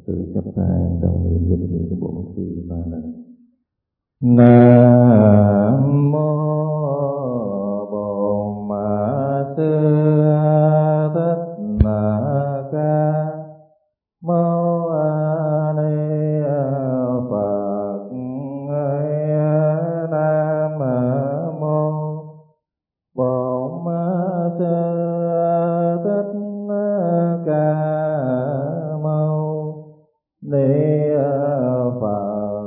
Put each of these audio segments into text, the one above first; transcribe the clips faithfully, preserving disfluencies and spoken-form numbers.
tự chắp tay đồng niệm danh hiệu của Bổn Sư ba lần. Nam mô Bổn Sư Thích Ca Mâu Ni Phật. Nam mô Bổn Sư Thích Ca Mâu Ni Phật.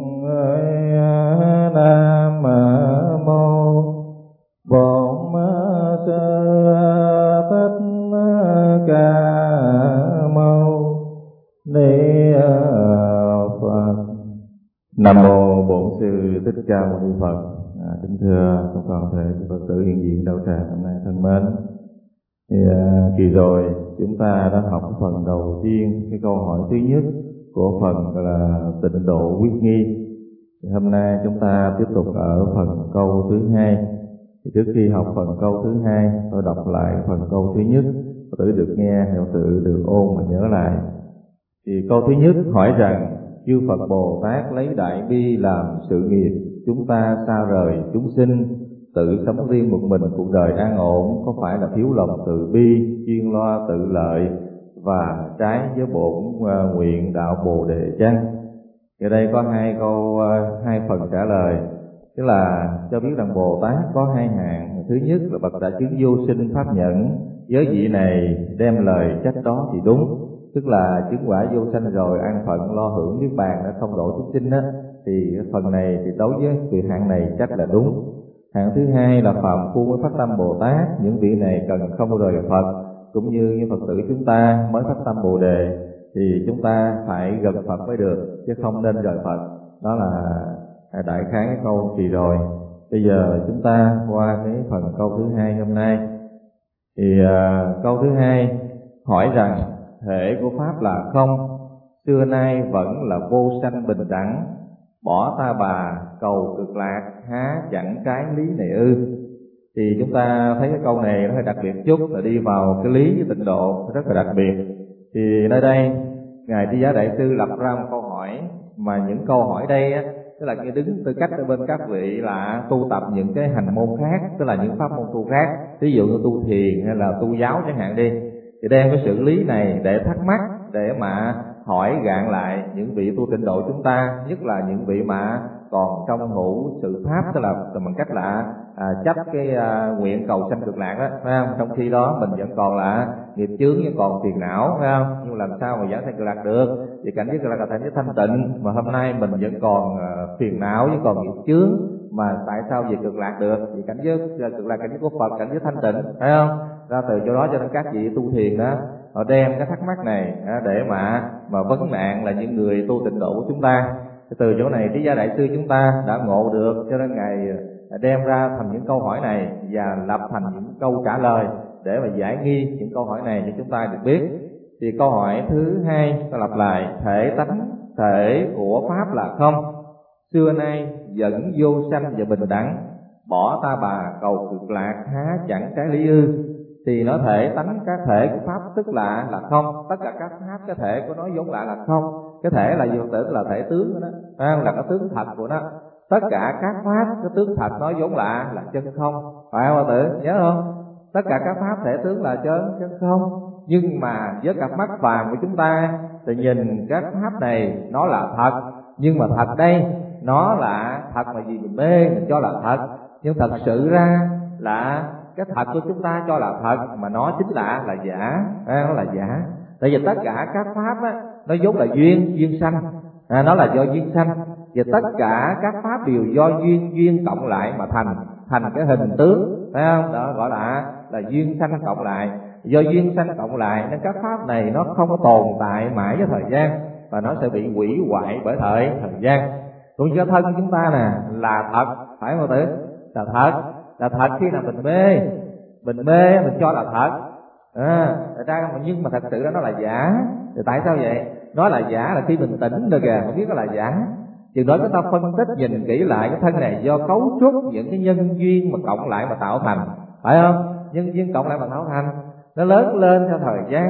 Nam mô Bổn Sư Thích Ca Mâu Ni Phật. Nam mô Bổn Sư Thích Ca Mâu Ni Phật. À, kính thưa các toàn thể Phật tử hiện diện đạo tràng hôm nay thân mến. Thì à, kỳ rồi chúng ta đã học phần đầu tiên, cái câu hỏi thứ nhất của phần gọi là tịnh độ quyết nghi. Thì hôm nay chúng ta tiếp tục ở phần câu thứ hai. Thì trước khi học phần câu thứ hai, tôi đọc lại phần câu thứ nhất, Phật tử được nghe, hiệu tự được ôn và nhớ lại. Thì câu thứ nhất hỏi rằng: chư Phật Bồ Tát lấy đại bi làm sự nghiệp, chúng ta xa rời chúng sinh, tự sống riêng một mình cuộc đời an ổn, có phải là thiếu lòng từ bi, chuyên lo tự lợi và trái với bổn uh, nguyện đạo Bồ Đề chăng? Ở đây có hai câu, uh, hai phần trả lời, tức là cho biết rằng Bồ Tát có hai hạng. Thứ nhất là bậc đã chứng vô sinh pháp nhẫn, với vị này đem lời trách đó thì đúng, tức là chứng quả vô sanh rồi an phận lo hưởng niết bàn đã không độ chúng sinh đó, thì phần này thì đối với vị hạng này chắc là đúng. Hạng thứ hai là phạm phu mới phát tâm Bồ Tát, những vị này cần không rời Phật, cũng như như Phật tử chúng ta mới phát tâm Bồ Đề thì chúng ta phải gần Phật mới được, chứ không nên rời Phật. Đó là đại khái cái câu kỳ rồi. Bây giờ chúng ta qua cái phần câu thứ hai hôm nay. Thì uh, câu thứ hai hỏi rằng: thể của Pháp là không, xưa nay vẫn là vô sanh bình đẳng, bỏ ta bà cầu cực lạc, há chẳng trái lý này ư? Thì chúng ta thấy cái câu này nó hơi đặc biệt chút, là đi vào cái lý với tịnh độ rất là đặc biệt. Thì nơi đây Ngài Trí Giá Đại Sư lập ra một câu hỏi, mà những câu hỏi đây á, tức là như đứng tư cách ở bên các vị là tu tập những cái hành môn khác, tức là những pháp môn tu khác, ví dụ như tu thiền hay là tu giáo chẳng hạn đi, thì đem cái sự lý này để thắc mắc, để mà hỏi gạn lại những vị tu tịnh độ chúng ta, nhất là những vị mà còn trong hữu sự pháp, tức là bằng cách là à, chấp cái à, nguyện cầu sanh cực lạc đó, phải không? Trong khi đó mình vẫn còn là nghiệp chướng, vẫn còn phiền não, phải không? Nhưng làm sao mà giảng sanh cực lạc được? Thì cảnh giới cực lạc là cảnh giới thanh tịnh, mà hôm nay mình vẫn còn à, phiền não, vẫn còn nghiệp chướng, mà tại sao về cực lạc được? Vì cảnh giới cực lạc cảnh giới của Phật, cảnh giới thanh tịnh, phải không? Ra từ chỗ đó cho nên các vị tu thiền đó, họ đem cái thắc mắc này để mà mà vấn nạn là những người tu tịnh độ của chúng ta. Từ chỗ này Trí Giá Đại Sư chúng ta đã ngộ được, cho nên Ngài đem ra thành những câu hỏi này và lập thành những câu trả lời để mà giải nghi những câu hỏi này cho chúng ta được biết. Thì câu hỏi thứ hai ta lặp lại: thể tánh thể của Pháp là không, xưa nay vẫn vô sanh và bình đẳng, bỏ ta bà cầu cực lạc, há chẳng trái lý ư? Thì nó thể tánh các thể của Pháp tức là là không, tất cả các Pháp cái thể của nó vốn lại là không. Cái thể là gì? Tử là thể tướng của nó, phải không? Là cái tướng thật của nó. Tất cả các Pháp cái tướng thật nó vốn lạ là chân không, phải không tử? Nhớ không? Tất cả các Pháp thể tướng là chân chân không. Nhưng mà với cặp mắt phàm của chúng ta thì nhìn các Pháp này nó là thật, nhưng mà thật đây nó là thật mà gì mình mê mình cho là thật, nhưng thật sự ra là cái thật của chúng ta cho là thật, mà nó chính là là giả, nó là giả. Tại vì tất cả các pháp á, nó vốn là duyên duyên sanh, à, nó là do duyên sanh, và tất cả các pháp đều do duyên duyên cộng lại mà thành thành cái hình tướng, phải không? Đó gọi là là duyên sanh cộng lại, do duyên sanh cộng lại nên các pháp này nó không có tồn tại mãi với thời gian, và nó sẽ bị hủy hoại bởi thời thời gian. Còn cho thân chúng ta nè là thật, phải không tử? Là thật, là thật khi nào mình mê, mình mê mình cho là thật, à, ra nhưng mà thật sự đó nó là giả. Thì tại sao vậy? Nó là giả là khi mình tỉnh được kìa, mình biết nó là giả. Chừng đó chúng ta phân tích nhìn kỹ lại cái thân này do cấu trúc những cái nhân duyên mà cộng lại mà tạo thành, phải không? Nhân duyên cộng lại mà tạo thành, nó lớn lên theo thời gian,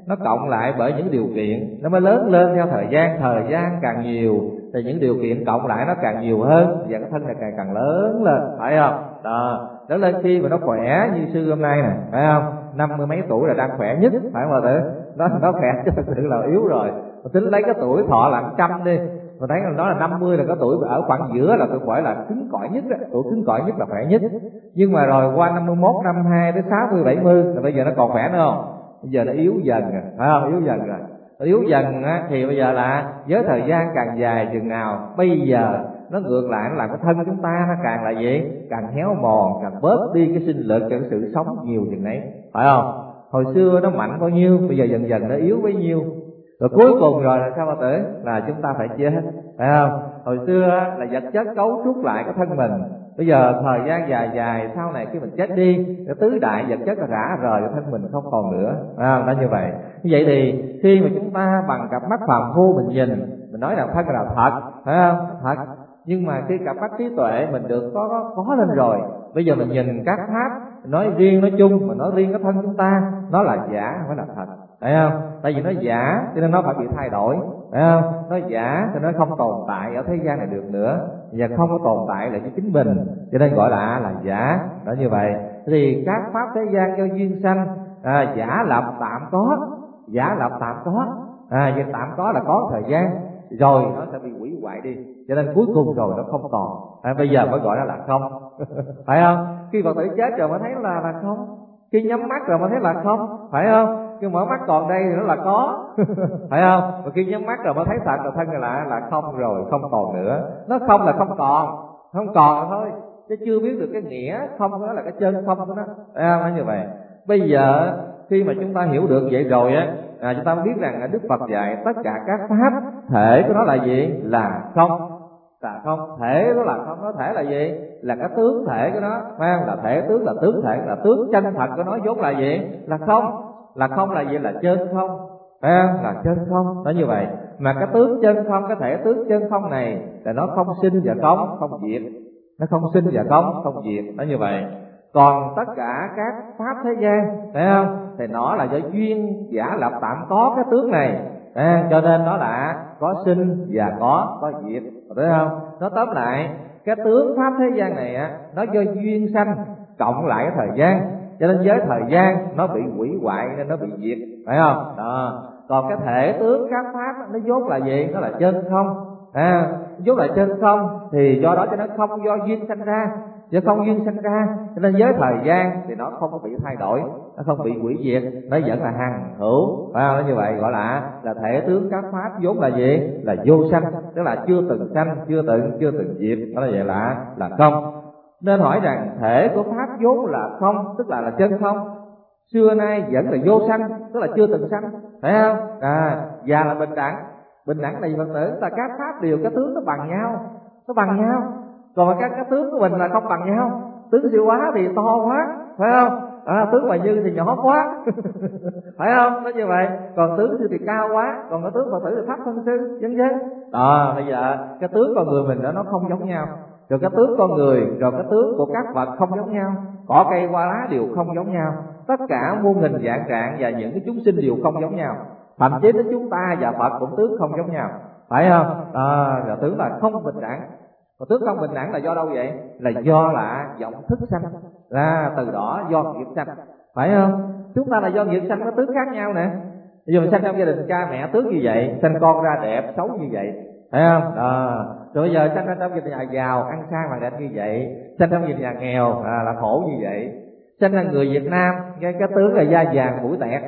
nó cộng lại bởi những điều kiện nó mới lớn lên theo thời gian. Thời gian càng nhiều thì những điều kiện cộng lại nó càng nhiều hơn, và cái thân này càng càng lớn lên, phải không? Đó, lớn lên khi mà nó khỏe như sư hôm nay nè, phải không? Năm mươi mấy tuổi là đang khỏe nhất, phải không bà tử? Nó nó khỏe chứ thật sự là yếu rồi. Mà tính lấy cái tuổi thọ là trăm đi, mà thấy là nó là năm mươi là cái tuổi ở khoảng giữa là tuổi khỏe là cứng cỏi nhất đó, tuổi cứng cỏi nhất là khỏe nhất. Nhưng mà rồi qua năm mươi mốt, năm mươi hai tới sáu mươi, bảy mươi là bây giờ nó còn khỏe nữa không? Bây giờ nó yếu dần rồi, phải không? Yếu dần rồi. Yếu dần á, thì bây giờ là với thời gian càng dài chừng nào, bây giờ nó ngược lại, nó làm cái thân chúng ta nó càng là gì? Càng héo mòn, càng bớt đi cái sinh lực, cái sự sống nhiều chừng ấy, phải không? Hồi xưa nó mạnh bao nhiêu, bây giờ dần dần nó yếu bấy nhiêu. Rồi cuối cùng rồi là sao bà tử? Là chúng ta phải chết, phải không? Hồi xưa là vật chất cấu trúc lại cái thân mình, bây giờ thời gian dài dài sau này khi mình chết đi, cái tứ đại vật chất là rã rời cái thân mình không còn nữa, phải không? Nó như vậy. Như vậy thì khi mà chúng ta bằng cặp mắt phàm phu mình nhìn, mình nói là thân là thật, phải không? Thật. Nhưng mà khi cặp mắt trí tuệ mình được có có, có lên rồi, bây giờ mình nhìn các pháp, nói riêng nói chung, mà nói riêng cái thân chúng ta, nó là giả không phải là thật, phải không? Tại vì nó giả cho nên nó phải bị thay đổi, phải không? Nó giả cho nên nó không tồn tại ở thế gian này được nữa, và không có tồn tại lại cho chính mình, cho nên gọi là là giả. Đó như vậy thì các pháp thế gian do duyên sanh, à, giả lập tạm có, giả lập tạm có, à, và tạm có là có thời gian rồi nó sẽ bị hủy hoại đi, cho nên cuối cùng rồi nó không còn, à, bây giờ mới gọi nó là không. Phải không? Khi Phật tử chết rồi mới thấy là là không, khi nhắm mắt rồi mới thấy là không, phải không? Khi mở mắt còn đây thì nó là có, phải không? Và khi nhắm mắt rồi mới thấy thật là thân là là không rồi, không còn nữa. Nó không là không còn, không còn thôi, chứ chưa biết được cái nghĩa không đó là cái chân không của nó, phải không? Nó như vậy. Bây giờ khi mà chúng ta hiểu được vậy rồi á, à, chúng ta biết rằng Đức Phật dạy tất cả các pháp thể của nó là gì? Là không. Là không, thể nó là không, nó thể là gì? Là cái tướng thể của nó, phải không? Là thể tướng, là tướng thể, là tướng chân thật của nó vốn là gì? Là không. Là không là gì? Là chân không, phải không? Là chân không. Nó như vậy. Mà cái tướng chân không, cái thể tướng chân không này là nó không sinh và không, không diệt. Nó không sinh và không, không diệt. Nó như vậy. Còn tất cả các pháp thế gian, phải không? Thì nó là do duyên giả lập tạm có cái tướng này, à, cho nên nó là có sinh và có có diệt, phải không? Nó tóm lại cái tướng pháp thế gian này á, nó do duyên sanh cộng lại cái thời gian, cho nên với thời gian nó bị hủy hoại nên nó bị diệt, phải không? Đó. Còn cái thể tướng các pháp nó vốn là gì? Nó là chân không, à, vốn là chân không, thì do đó cho nó không do duyên sanh ra, do không duyên sanh ra, cho nên với thời gian thì nó không có bị thay đổi, nó không bị hủy diệt, nó vẫn là hằng hữu, phải không? Nó như vậy gọi là là thể tướng các pháp vốn là gì? Là vô sanh, tức là chưa từng sanh, chưa từng chưa từng diệt, đó là vậy là là không. Nên hỏi rằng thể của pháp vốn là không, tức là là chân không, xưa nay vẫn là vô sanh, tức là chưa từng sanh, phải không? À, và là bình đẳng. Bình đẳng là gì Phật tử? Là các pháp đều cái tướng nó bằng nhau, nó bằng nhau. Còn mà các cái tướng của mình là không bằng nhau. Tướng siêu hóa thì to quá, phải không? À, tướng Hoài Như thì nhỏ quá, phải không? Nó như vậy. Còn tướng thì cao quá, còn cái tướng Phật tử thì thấp hơn sư, vân vân. Đó, bây giờ cái tướng con người mình đó nó không giống nhau. Rồi cái tướng con người, rồi cái tướng của các vật không giống nhau. Cỏ cây hoa lá đều không giống nhau. Tất cả muôn hình vạn trạng và những cái chúng sinh đều không giống nhau. Thậm chí đến chúng ta và Phật cũng tướng không giống nhau, phải không? À, rồi tướng là không bình đẳng. Còn tướng không bình đẳng là do đâu vậy? Là do là vọng thức sanh, là từ đó do nghiệp sanh, phải không? Chúng ta là do nghiệp sanh có tướng khác nhau nè. Bây giờ mình sanh trong gia đình cha mẹ tướng như vậy, sanh con ra đẹp xấu như vậy, phải không? À, rồi bây giờ sanh trong gia đình nhà giàu ăn sang mà đẹp như vậy, sanh trong gia đình nhà nghèo à, là khổ như vậy. Sanh ra người Việt Nam cái, cái tướng là da vàng mũi tẹt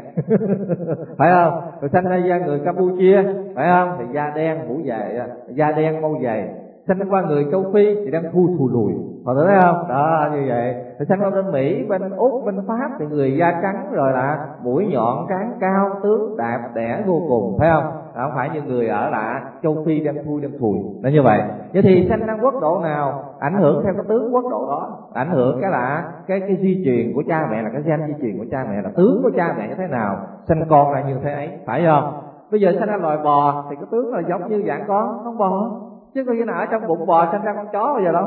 phải không? Rồi sanh ra người Campuchia, phải không? Thì da đen mũi dày, da đen mâu dày. Sanh qua người châu Phi thì đang thui thù lùi, họ thấy không? Đó, như vậy. Rồi sanh qua bên Mỹ, bên Úc, bên Pháp thì người da trắng rồi là mũi nhọn, trán cao, tướng đạp đẻ vô cùng, phải không? Đó, không phải như người ở là châu Phi đang thui đang thùi, nó như vậy. Vậy thì sanh ra quốc độ nào ảnh hưởng theo cái tướng quốc độ đó, ảnh hưởng cái là cái cái di truyền của cha mẹ, là cái gen di truyền của cha mẹ, là tướng của cha mẹ như thế nào, sanh con ra như thế ấy, phải không? Bây giờ sanh ra loài bò thì cái tướng là giống như dạng con, con bò, chứ có khi nào ở trong bụng bò sanh ra con chó bây giờ đâu,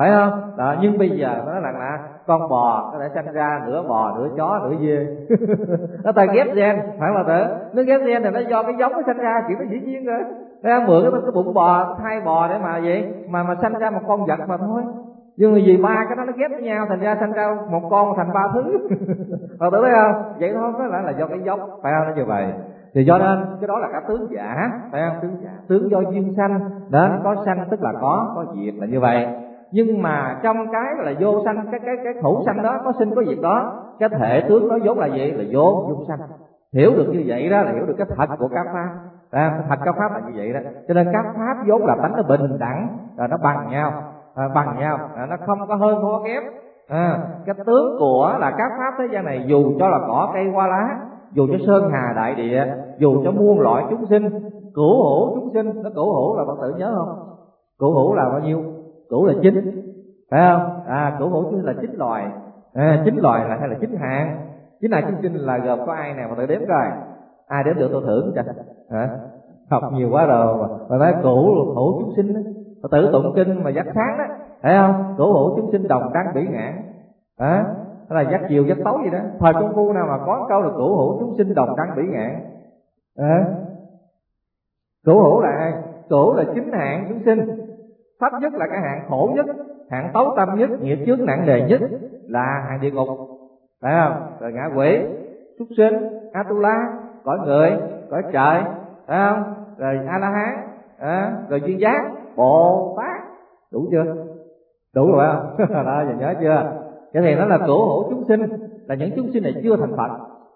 phải không? Đó, nhưng bây giờ nó là là con bò có thể sanh ra nửa bò nửa chó nửa dê. Nó ta ghép gen, phải mà tử. Nó ghép gen thì nó do cái giống nó sanh ra, chỉ có dĩ nhiên rồi. Nó mượn cái, cái bụng bò thay bò để mà gì mà mà sanh ra một con vật mà thôi. Nhưng mà vì ba cái đó nó ghép với nhau thành ra sanh ra một con thành ba thứ. Mà tử thấy không? Vậy thôi, nó lại là do cái giống, phải không? Nó như vậy. Thì do nên cái đó là cả tướng giả, phải không? Tướng giả, tướng do duyên sanh, đến có sanh tức là có, có diệt là như vậy. Nhưng mà trong cái là vô sanh, cái cái cái hữu sanh đó có sinh có diệt đó, cái thể tướng đó vốn là gì? Là vô vô sanh. Hiểu được như vậy đó là hiểu được cái thật của các pháp. À, thật các pháp là như vậy đó. Cho nên các pháp vốn là tánh nó bình đẳng, rồi nó bằng nhau, à, bằng nhau, à, nó không có hơn không có kém. À, cái tướng của là các pháp thế gian này, dù cho là cỏ cây hoa lá, dù cho sơn hà đại địa, dù cho muôn loại chúng sinh, cửu hữu chúng sinh. Nó cửu hữu là bạn tự nhớ không? Cửu hữu là bao nhiêu? Cửu là chín, phải không? À, cửu hữu chúng là chín loài. À, chín loài là hay là chín hạng? Chín hạng chúng sinh là gồm có ai nào mà tự đếm coi? Ai đếm được tôi thưởng cho. Hả? Học nhiều quá rồi mà, mà nói cửu hữu chúng sinh đó. Tự tụng kinh mà dắt sáng đó, thấy không? Cửu hữu chúng sinh đồng trắng bỉ ngạn. Đó, đó là dắt chiều dắt tối vậy đó. Thời công phu nào mà có câu là cửu hữu chúng sinh đồng trắng bỉ ngạn. À, cửu hữu là ai? Cửu là chín hạng chúng sinh. Thấp nhất là cái hạng khổ nhất, hạng tấu tâm nhất, nghiệp chướng nặng nề nhất là hạng địa ngục, phải không? Rồi ngạ quỷ, súc sinh, Atula, cõi người, cõi trời, phải không? Rồi A La Hán, à, rồi duyên giác, Bồ Tát, đủ chưa? Đủ rồi không? Đó, giờ nhớ chưa? Cái thì nó là cửu hữu chúng sinh, là những chúng sinh này chưa thành Phật,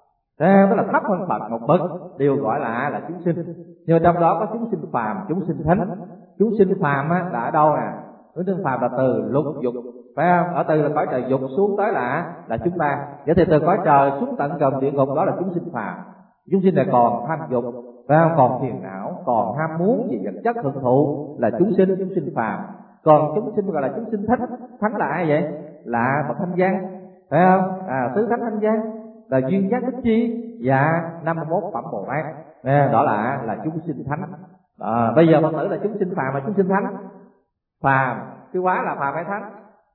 à, tức là thấp hơn Phật một bậc, đều gọi là là chúng sinh. Nhưng mà trong đó có chúng sinh phàm, chúng sinh thánh. Chúng sinh phàm á, là ở đâu nè? Chúng sinh phàm là từ lục dục, phải không? Ở từ là cõi trời dục xuống tới là là chúng ta. Vậy thì từ cõi trời xuống tận gầm địa ngục đó là chúng sinh phàm. Chúng sinh này còn tham dục, phải không? Còn phiền não, còn ham muốn về vật chất hưởng thụ là chúng sinh, chúng sinh phàm. Còn chúng sinh gọi là chúng sinh thánh. Thánh là ai vậy? Là bậc thanh văn, phải không? À, tứ thánh thanh văn là duyên giác đức chi và năm mươi mốt phẩm Bồ Tát. À, đó là là chúng sinh thánh. À, bây giờ Phật tử là chúng sinh phàm và chúng sinh thánh. Phàm, cái quá là phàm hay thánh?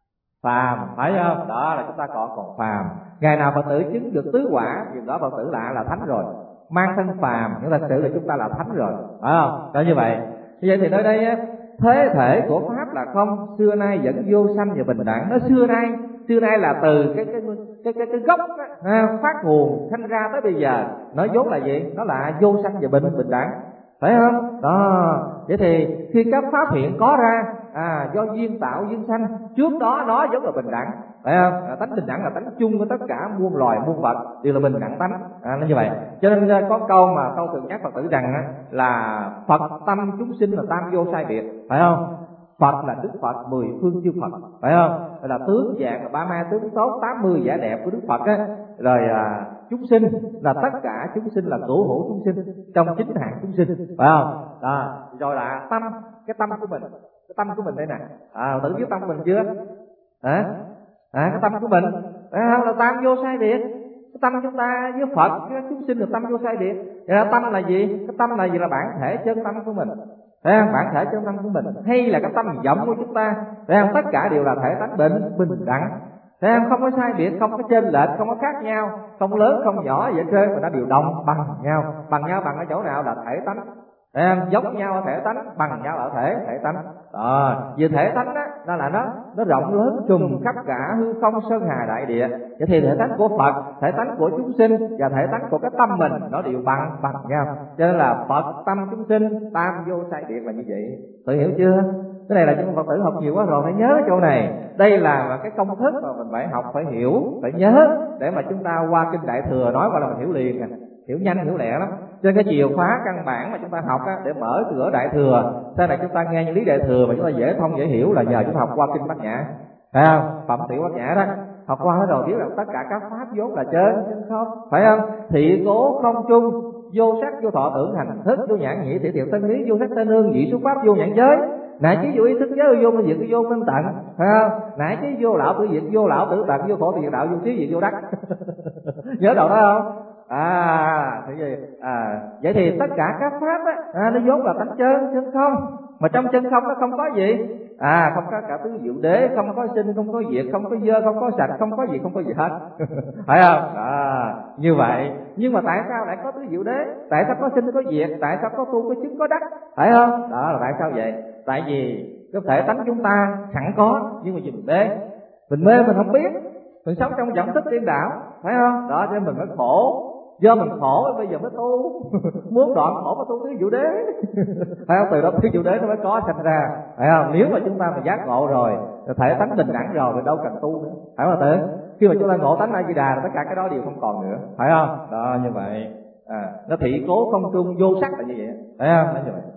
Phàm, phải không? Đó là chúng ta còn còn phàm. Ngày nào Phật tử chứng được tứ quả thì đó Phật tử là là thánh rồi. Mang thân phàm nhưng thật sự là chúng ta là thánh rồi, phải không? Đó như vậy. Như vậy thì nơi đây thế thể của pháp là không, xưa nay vẫn vô sanh và bình đẳng. Nó xưa nay, xưa nay là từ cái cái cái cái, cái gốc đó, phát nguồn sanh ra tới bây giờ, nó vốn là gì? Nó là vô sanh và bình bình đẳng, phải không? Đó. Vậy thì khi các pháp hiện có ra, à, do duyên tạo duyên sanh, trước đó nó giống là bình đẳng, phải không? À, tánh bình đẳng là tánh chung của tất cả muôn loài muôn vật, đều là bình đẳng tánh, à, nó như vậy. Cho nên có câu mà câu thường nhắc Phật tử rằng á, là Phật tâm chúng sinh là tam vô sai biệt, phải không? Phật là Đức Phật mười phương chư Phật, phải không? Là tướng dạng là ba ma tướng tốt, tám mươi vẻ đẹp của Đức Phật á. Rồi à, chúng sinh là tất cả chúng sinh là cửu hữu chúng sinh trong chín hạng chúng sinh, phải không? Đó. Rồi là tâm, cái tâm của mình, cái tâm của mình đây nè, à, tự biết tâm của mình chưa? Hả? À, cái tâm của mình, à, là tam vô sai biệt. Cái tâm chúng ta với Phật, cái chúng sinh là tâm vô sai biệt. Vậy là tâm là gì? Cái tâm là gì? Là bản thể chân tâm của mình. Thấy không? Bản thể chân tâm của mình hay là cái tâm vọng của chúng ta, thấy không? Tất cả đều là thể tánh bình bình đẳng, thấy không? Không có sai biệt, không có chênh lệch, không có khác nhau, không lớn không nhỏ vậy trơn, mà nó đều đồng bằng nhau. Bằng nhau bằng ở chỗ nào? Là thể tánh, thấy không? Giống nhau ở thể tánh, bằng nhau ở thể thể tánh. Đó, vì thể tánh đó, đó là nó nó rộng lớn trùm khắp cả hư không sơn hà đại địa. Vậy thì thể tánh của Phật, thể tánh của chúng sinh và thể tánh của cái tâm mình nó đều bằng bằng nhau. Cho nên là Phật tâm chúng sinh tam vô sai biệt là như vậy. Tự hiểu chưa? Cái này là chúng Phật tử học nhiều quá rồi, phải nhớ cái chỗ này. Đây là cái công thức mà mình phải học, phải hiểu, phải nhớ để mà chúng ta qua kinh Đại Thừa nói qua là mình hiểu liền, hiểu nhanh hiểu lẹ lắm. Trên cái chìa khóa căn bản mà chúng ta học á, để mở cửa Đại Thừa, sau này chúng ta nghe những lý Đại Thừa mà chúng ta dễ thông dễ hiểu là nhờ chúng ta học qua kinh Bát Nhã, phải không? Phẩm tiểu Bát Nhã đó, học qua hết rồi biết là tất cả các pháp vốn là trên trên không, phải không? Thị cố không chung, vô sắc vô thọ tưởng hành thức, vô nhãn nhĩ thị thiệu tân lý, vô sắc tên hương vị xuất pháp, vô nhãn giới, nại chí vô ý thức giới, vô minh diệt, vô minh tận, phải không? Nại chí vô lão tử diệt, vô lão tử tận, vô khổ diệt đạo, vô trí diệt, vô đắc. Nhớ đầu đó không? À thế gì? À vậy thì tất cả các pháp á, à, nó vốn là tánh chân, chân không. Mà trong chân không nó không có gì? À không có cả tứ diệu đế, không có sinh, không có diệt, không có dơ, không có sạch, không có gì, không có gì hết. Phải không? À, như vậy. Nhưng mà tại sao lại có tứ diệu đế? Tại sao có sinh, có diệt? Tại sao có tu, có chứng, có đắc? Phải không? Đó là tại sao vậy? Tại vì cái thể tánh chúng ta sẵn có, nhưng mà vì mình mê. Mình mê mình không biết. Mình sống trong vọng tích điên đảo, phải không? Đó cho nên mình mới khổ. Do mình khổ bây giờ mới tu. Muốn đoạn khổ mới tu tứ diệu đế. Phải không? Từ đó tứ diệu đế nó mới có sanh ra. Phải không? Nếu mà chúng ta mà giác ngộ rồi, thể tánh bình đẳng rồi thì đâu cần tu nữa. Phải không Tử? Khi mà chúng ta ngộ tánh A Di Đà, tất cả cái đó đều không còn nữa. Phải không? Đó như vậy. À, nó thị cố không trung vô sắc là như vậy. Phải không? Nó như vậy.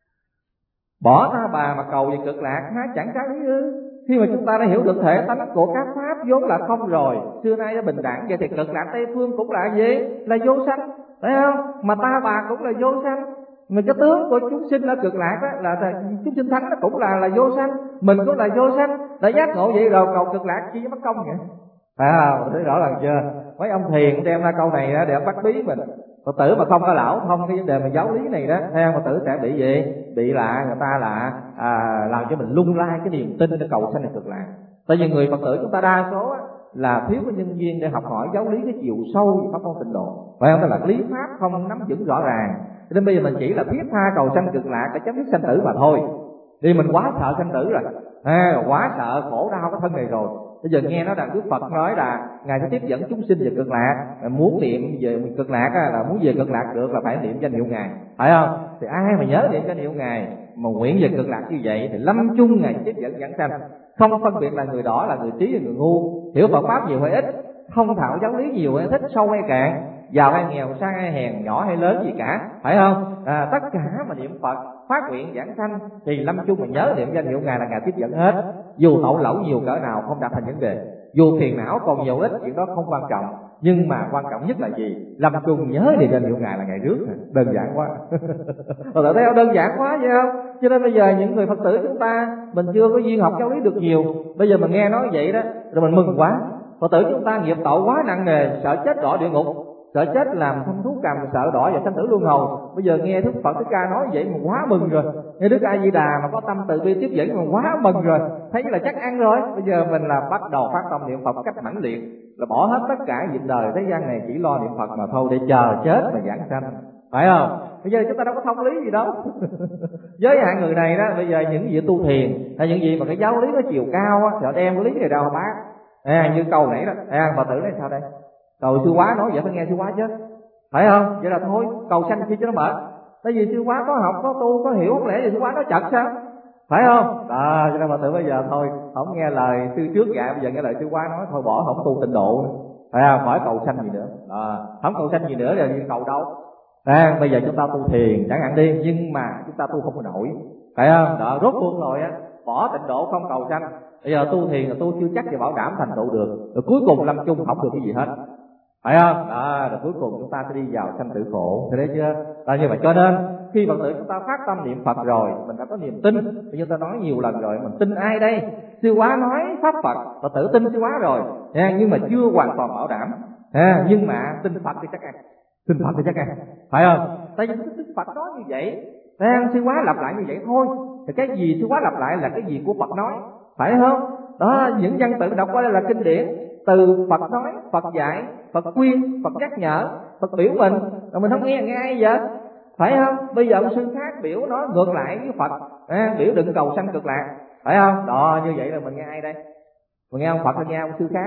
Bỏ ta bà mà cầu về cực lạc há chẳng trái lý ư? Khi mà chúng ta đã hiểu được thể tánh của các pháp vốn là không rồi, xưa nay đã bình đẳng, vậy thì cực lạc Tây phương cũng là gì? Là vô sanh, phải không? Mà ta bà cũng là vô sanh. Mà cái tướng của chúng sinh ở cực lạc đó là chúng sinh thánh nó cũng là là vô sanh, mình cũng là vô sanh. Đã giác ngộ vậy rồi cầu cực lạc chi với mất công vậy? Phải không? Thấy rõ ràng chưa? Mấy ông thiền đem ra câu này đó để bắt bí mình. Phật tử mà không có lão thông cái vấn đề mà giáo lý này đó, theo Phật tử sẽ bị gì? Bị là người ta là à, làm cho mình lung lay cái niềm tin để cầu sanh cực lạc. Tại vì người Phật tử chúng ta đa số á, là thiếu cái nhân duyên để học hỏi giáo lý cái chiều sâu về pháp môn tịnh độ. Phải không? Tức là lý pháp không nắm vững rõ ràng. Cho nên bây giờ mình chỉ là thiết tha cầu sanh cực lạc để chấm dứt sanh tử mà thôi. Vì mình quá sợ sanh tử rồi, à, quá sợ khổ đau cái thân này rồi. Bây giờ nghe nói rằng Đức Phật nói là Ngài sẽ tiếp dẫn chúng sinh về cực lạc. Muốn niệm về cực lạc á, là muốn về cực lạc được là phải niệm danh hiệu Ngài, phải không? Thì ai mà nhớ niệm danh hiệu Ngài mà nguyện về cực lạc như vậy thì lâm chung Ngài tiếp dẫn giảng sanh. Không phân biệt là người đỏ là người trí hay người ngu, hiểu Phật pháp nhiều hay ít, không thạo giáo lý nhiều hay thích, sâu hay cạn, giàu hay nghèo, sang hay hèn, nhỏ hay lớn gì cả, phải không? À, tất cả mà niệm Phật phát nguyện giảng sanh thì lâm chung mà nhớ niệm danh hiệu Ngài là Ngài tiếp dẫn hết. Dù tội lỗi nhiều cỡ nào không đặt thành vấn đề, dù phiền não còn nhiều ít, chuyện đó không quan trọng, nhưng mà quan trọng nhất là gì? Lâm chung nhớ niệm danh hiệu Ngài là Ngài rước. Đơn giản quá. Phật tử thấy không? Đơn giản quá vậy không? Cho nên bây giờ những người Phật tử chúng ta mình chưa có duyên học giáo lý được nhiều, bây giờ mình nghe nói vậy đó rồi mình mừng quá. Phật tử chúng ta nghiệp tội quá nặng nề, sợ chết đọa địa ngục, sợ chết làm thâm thú cầm, sợ đọa vào sanh tử luân hồi. Bây giờ nghe Đức Phật Thích Ca nói vậy mà quá mừng rồi. Nghe Đức A Di Đà mà có tâm từ bi tiếp dẫn mà quá mừng rồi, thấy là chắc ăn rồi. Bây giờ mình là bắt đầu phát tâm niệm Phật cách mãnh liệt, là bỏ hết tất cả việc đời thế gian này, chỉ lo niệm Phật mà thôi, để chờ chết mà giảng sanh, phải không? Bây giờ chúng ta đâu có thông lý gì đâu. Với hạng người này đó, bây giờ những vị tu thiền hay những vị mà cái giáo lý nó chiều cao á, thì họ đem cái lý này đâu mà bác. À, như câu nãy đó, à, bà tử nói sao đây? Cầu sư hóa nói vậy phải nghe sư hóa chứ, phải không? Vậy là thôi cầu sanh chi cho nó mệt. Tại vì sư hóa có học, có tu, có hiểu, không lẽ gì sư hóa nói chật sao? Phải không? À, cho nên bà tử bây giờ thôi không nghe lời sư trước dạy, bây giờ nghe lời sư hóa nói thôi bỏ, không tu tịnh độ nữa. Phải không? Khỏi cầu sanh gì nữa. À, không cầu sanh gì nữa rồi cầu đâu? À, bây giờ chúng ta tu thiền chẳng hạn đi, nhưng mà chúng ta tu không có nổi, phải không? Đó, rốt cuộc rồi á, bỏ tịnh độ không cầu sanh. Bây giờ tu thiền là tu chưa chắc và bảo đảm thành tựu được, rồi cuối cùng lâm chung không được cái gì hết, phải không? Đó, rồi cuối cùng chúng ta sẽ đi vào sanh tử khổ, thấy đấy chưa? Đó, như vậy cho nên khi Phật tử chúng ta phát tâm niệm Phật rồi, mình đã có niềm tin. Bây giờ ta nói nhiều lần rồi, mình tin ai đây? Sư hóa nói pháp Phật, Phật tử tin sư hóa rồi, à, nhưng mà chưa hoàn toàn bảo đảm. À, nhưng mà tin Phật thì chắc ăn, tin Phật thì chắc ăn, phải không? Tại vì tin Phật nói như vậy, đang sư hóa lặp lại như vậy thôi. Thì cái gì sư hóa lặp lại là cái gì của Phật nói, phải không? Đó, những văn tự đọc qua đây là kinh điển, từ Phật nói, Phật dạy, Phật khuyên, Phật nhắc nhở, Phật biểu mình, rồi mình không nghe nghe ai vậy, phải không? Bây giờ ông sư khác biểu nói ngược lại với Phật, à, biểu đừng cầu sanh cực lạc, phải không? Đó, như vậy là mình nghe ai đây? Mình nghe ông Phật hay nghe ông sư khác?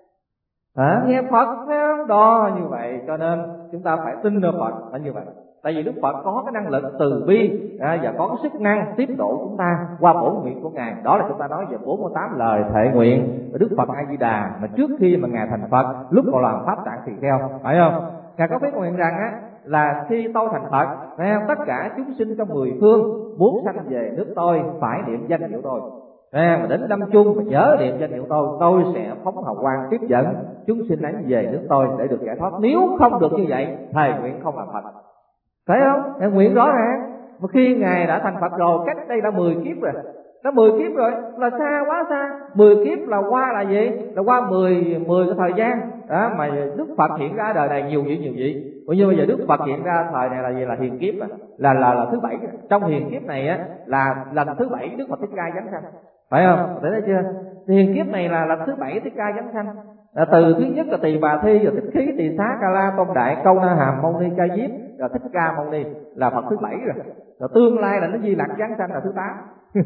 À, nghe Phật, phải không? Đó, như vậy cho nên chúng ta phải tin nơi Phật là như vậy. Tại vì Đức Phật có cái năng lực từ bi, à, và có cái sức năng tiếp độ chúng ta qua bổn nguyện của Ngài. Đó là chúng ta nói về bốn mươi tám lời thệ nguyện của Đức Phật A Di Đà mà trước khi mà Ngài thành Phật, lúc còn làm pháp tạng tỳ kheo, phải không? Ngài có biết nguyện rằng á là khi tôi thành Phật, phải không? Tất cả chúng sinh trong mười phương muốn sanh về nước tôi phải niệm danh hiệu tôi. À, mà đến lâm chung mà nhớ niệm danh hiệu tôi, tôi sẽ phóng hào quang tiếp dẫn chúng sinh ấy về nước tôi để được giải thoát. Nếu không được như vậy, thầy nguyện không làm Phật, phải không? Thầy nguyện rõ ràng. Mà khi Ngài đã thành Phật rồi, cách đây đã mười kiếp rồi, đã mười kiếp rồi, là xa quá xa. Mười kiếp là qua là gì? Là qua mười mười cái thời gian, đó, mà Đức Phật hiện ra đời này nhiều vị nhiều vị. Cũng như bây giờ Đức Phật hiện ra thời này là gì? Là hiền kiếp, là là là thứ bảy. Trong hiền kiếp này á là lần thứ bảy Đức Phật Thích Ca giáng sanh, phải không? Thấy chưa? Hiền kiếp này là lần thứ bảy Thích Ca giáng sanh. À, từ thứ nhất là Tỳ Bà Thi, rồi Thích Khí, Tỳ Xá, Ca La, Tôn Đại, Câu Na Hàm, Mâu Ni, Ca Diếp, rồi Thích Ca Mâu Ni là Phật thứ bảy rồi. Rồi tương lai là nó Di Lặc giáng sanh là thứ tám.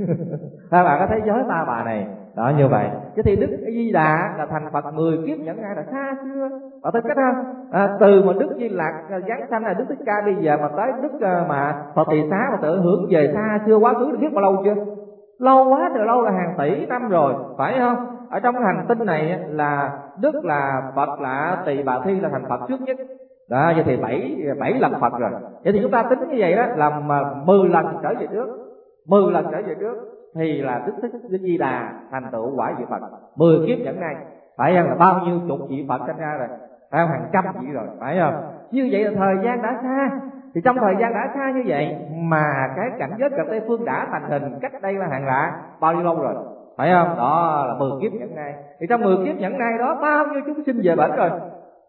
Các bạn có thấy giới ta bà này đó như vậy. Chứ thì Đức Di Đà là thành Phật mười kiếp nhẫn ngay là xa xưa. Bạn thấy cách không? À, từ mà Đức Di Lặc giáng sanh là Đức Thích Ca bây giờ mà tới Đức mà Phật Tỳ Xá mà tự hưởng về xa xưa quá khứ, được biết bao lâu chưa? Lâu quá, từ lâu là hàng tỷ năm rồi, phải không? Ở trong hành tinh này là Đức là Phật là Tỳ Bà Thi là thành Phật trước nhất. Đó, vậy thì bảy bảy lần Phật rồi. Vậy thì chúng ta tính như vậy đó là mười lần trở về trước, mười lần trở về trước thì là Đức Thích Đức Di Đà thành tựu quả vị Phật. Mười kiếp nhẫn này, phải không? Là bao nhiêu chục vị Phật sinh ra rồi, phải không? Hàng trăm vị rồi, phải không? Như vậy là thời gian đã xa. Thì trong thời gian đã xa như vậy mà cái cảnh giới cận Tây phương đã thành hình cách đây là hàng lạ bao nhiêu lâu rồi, phải không? Đó là mười kiếp nhẫn này. Thì trong mười kiếp nhẫn này đó bao nhiêu chúng sinh về bển rồi.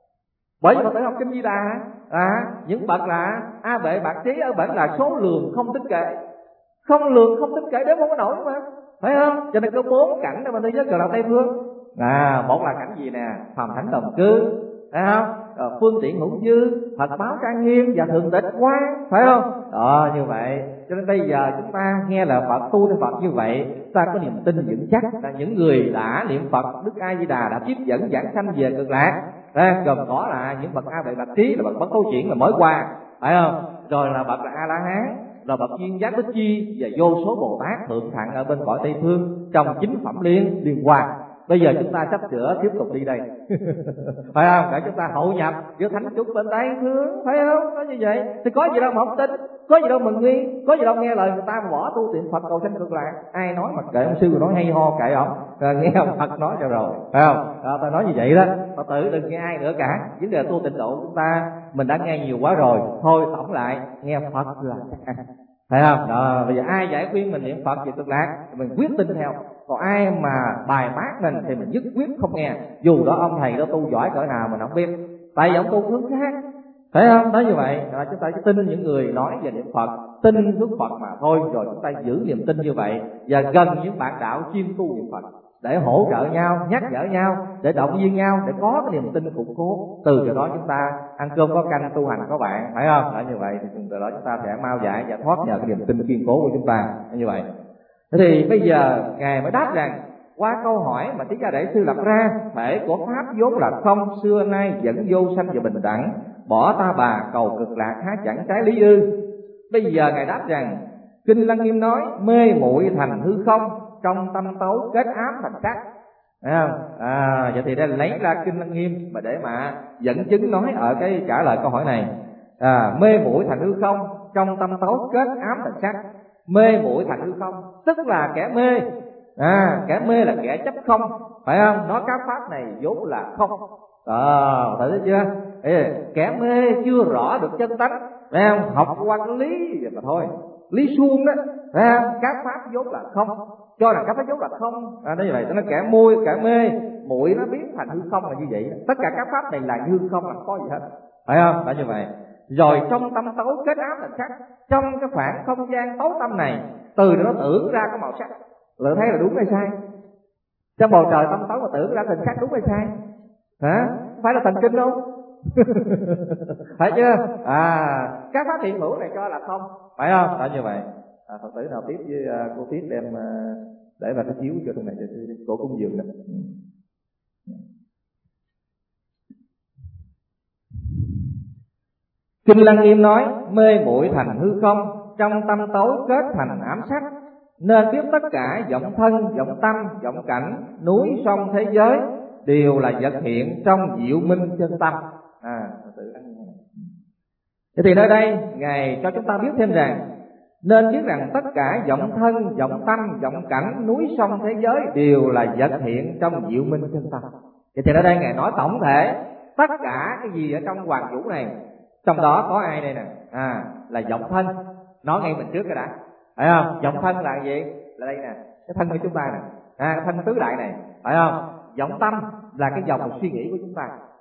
Bởi vì Phật tử học kinh Di Đà à, những bậc là A Bệ Bạc Trí ở bển là số lượng không tính kể, không lường không tính kể đến không có nổi mà, phải không? Cho nên có bốn cảnh trong thế giới cận Tây phương. À, một là cảnh gì nè? Phàm thánh đồng cư, phải không? Rồi phương tiện hữu dư, Phật báo trang nghiêm và thượng tịch quang, phải không? Đó, như vậy. Cho nên bây giờ chúng ta nghe là Phật, tu theo Phật như vậy, ta có niềm tin vững chắc là những người đã niệm Phật Đức A Di Đà đã tiếp dẫn giảng sanh về cực lạc. À, gồm có là những bậc A Bệ Bạc Trí là bậc bất thối chuyển là mới qua, phải không? Rồi là bậc là A La Hán, rồi bậc duyên giác Bích Chi và vô số Bồ Tát thượng thặng ở bên cõi Tây phương trong chính phẩm liên liên quan. Bây giờ chúng ta sắp sửa tiếp tục đi đây, phải không? Để chúng ta hậu nhập giữa thánh chúng bên Tây phương, phải không? Nói như vậy thì có gì đâu mà không tin, có gì đâu mừng nghi, có gì đâu nghe lời người ta mà bỏ tu tiệm Phật cầu sanh cực lạc. Ai nói mà kệ ông sư nói hay ho kệ ông, rồi nghe ông Phật nói cho rồi, phải không? Đó, ta nói như vậy đó, Phật tử đừng nghe ai nữa cả. Vấn đề tu tịnh độ chúng ta mình đã nghe nhiều quá rồi, thôi tổng lại nghe Phật là chắc ăn, phải không? Đó, bây giờ ai giải khuyên mình niệm Phật về cực lạc mình quyết tin theo, còn ai mà bài bác mình thì mình nhất quyết không nghe, dù đó ông thầy đó tu giỏi cỡ nào mình không biết, tại vì ông tu hướng khác, phải không? Nói như vậy là chúng ta chỉ tin những người nói về niệm Phật, tin hướng Phật mà thôi. Rồi chúng ta giữ niềm tin như vậy và gần những bạn đạo chuyên tu niệm Phật để hỗ trợ nhau, nhắc nhở nhau, để động viên nhau, để có cái niềm tin củng cố. Từ chỗ đó chúng ta ăn cơm có canh, tu hành có bạn, phải không? Nói như vậy thì từ đó chúng ta sẽ mau giải và thoát nhờ cái niềm tin kiên cố của chúng ta. Như vậy thế thì bây giờ Ngài mới đáp rằng qua câu hỏi mà Thích Ca Đại Sư lập ra, thể của pháp vốn là không, xưa nay vẫn vô sanh và bình đẳng, bỏ ta bà cầu cực lạc há chẳng trái lý ư. Bây giờ Ngài đáp rằng Kinh Lăng Nghiêm nói mê muội thành hư không, trong tâm tấu kết áp thành sắc, thấy không? À, vậy thì đây lấy ra Kinh Lăng Nghiêm mà để mà dẫn chứng nói ở cái trả lời câu hỏi này. À, mê muội thành hư không, trong tâm tấu kết áp thành sắc. Mê muội thành hư không tức là kẻ mê, à, kẻ mê là kẻ chấp không, phải không? Nói các pháp này vốn là không. Ờ, à, thấy chưa? Ê, kẻ mê chưa rõ được chân tánh, phải không? Học qua cái lý vậy mà thôi, lý suông đó, phải không? Các pháp vốn là không, cho rằng các pháp vốn là không. À, như vậy nó kẻ môi, kẻ mê, muội nó biến thành hư không là như vậy. Tất cả các pháp này là hư không, là không có gì hết, phải không? Là như vậy. Rồi trong tâm tấu kết áp thành sắc, trong cái khoảng không gian tấu tâm này, từ đó nó tưởng ra có màu sắc, lựa thấy là đúng hay sai? Trong bầu trời tâm tấu mà tưởng ra thành sắc đúng hay sai? Hả? Phải là thần kinh không? Phải chưa? À, các pháp hiện hữu này cho là không, phải không? Là như vậy. À, Phật tử nào tiếp với uh, cô tiếp đem uh, để vào cái chiếu cho trong này để cổ cúng dường này. Kinh Lăng Nghiêm nói mê muội thành hư không, trong tâm tối kết thành ám sắc, nên biết tất cả vọng thân, vọng tâm, vọng cảnh, núi sông thế giới đều là vật hiện trong diệu minh chân tâm. À, thế thì nơi đây Ngài cho chúng ta biết thêm rằng nên biết rằng tất cả vọng thân, vọng tâm, vọng cảnh, núi sông thế giới đều là vật hiện trong diệu minh chân tâm. Vậy thì ở đây Ngài nói tổng thể tất cả cái gì ở trong hoàng vũ này, trong đó có ai đây nè? À, là vọng thân. Nói ngay mình trước cái đã, phải không? Vọng thân là gì? Là đây nè, cái thân của chúng ta nè, à, cái thân tứ đại này, phải không? Vọng tâm là cái dòng suy nghĩ của chúng ta,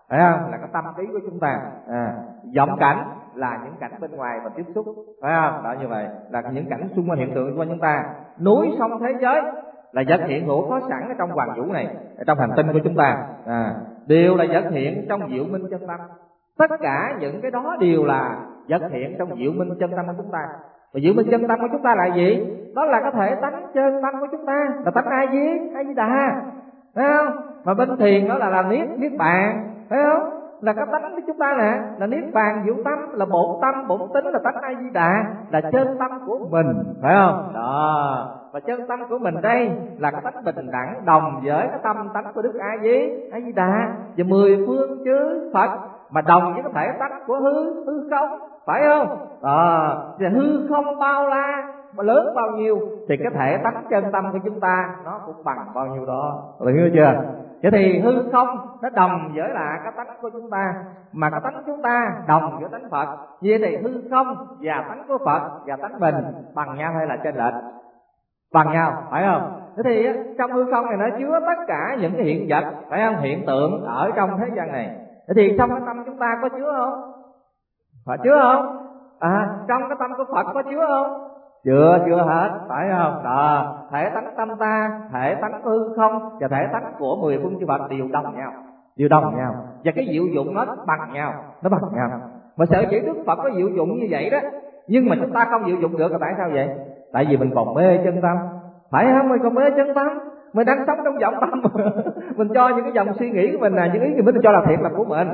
phải không? Là cái tâm trí của chúng ta. À, vọng cảnh là những cảnh bên ngoài mình tiếp xúc, phải không? Đó, như vậy là những cảnh xung quanh hiện tượng xung quanh chúng ta. Núi sông thế giới là vật hiện hữu có sẵn ở trong hoàng vũ này, ở trong hành tinh của chúng ta, à, đều là vật hiện trong diệu minh chân tâm. Tất cả những cái đó đều là vật hiện trong diệu minh chân tâm của chúng ta. Và diệu minh chân tâm của chúng ta là gì? Đó là có thể tánh chân tâm của chúng ta, là tánh ai gì? Ai Di Đà, phải không? Mà bên thiền đó là là niết niết bàn, phải không? Là cái tánh của chúng ta nè, là niết bàn diệu tâm, là bổn tâm bổn tính, là tánh A Di Đà, là chân tâm của mình, phải không? Đó, và chân tâm của mình đây là cái tánh bình đẳng đồng với cái tâm tánh của Đức A Di A Di Đà và mười phương chư Phật, mà đồng với cái thể tánh của hư hư không, phải không? Đó, và hư không bao la mà lớn bao nhiêu thì cái thể tánh chân tâm của chúng ta nó cũng bằng bao nhiêu đó, là hiểu chưa? Vậy thì hư không nó đồng với là cái tánh của chúng ta, mà cái tánh chúng ta đồng với tánh Phật. Vậy thì hư không và tánh của Phật và tánh mình bằng nhau hay là chênh lệch? Bằng nhau, phải không? Thế thì trong hư không này nó chứa tất cả những cái hiện vật, phải không? Hiện tượng ở trong thế gian này. Thế thì trong cái tâm chúng ta có chứa không? Phải chứa không? À, trong cái tâm của Phật có chứa không? Chưa, chưa hết, phải không? Đó, thể tánh tâm ta, thể tánh hư không và thể tánh của mười phương chư Phật đều đồng nhau, đều đồng nhau, và cái diệu dụng nó bằng nhau, nó bằng nhau. Mà sở dĩ Đức Phật có diệu dụng như vậy đó, nhưng mà chúng ta không diệu dụng được là tại sao vậy? Tại vì mình còn mê chân tâm, phải không? Mình còn mê chân tâm, mình đang sống trong vọng tâm. Mình cho những cái dòng suy nghĩ của mình là những ý gì mình cho là thiệt là của mình,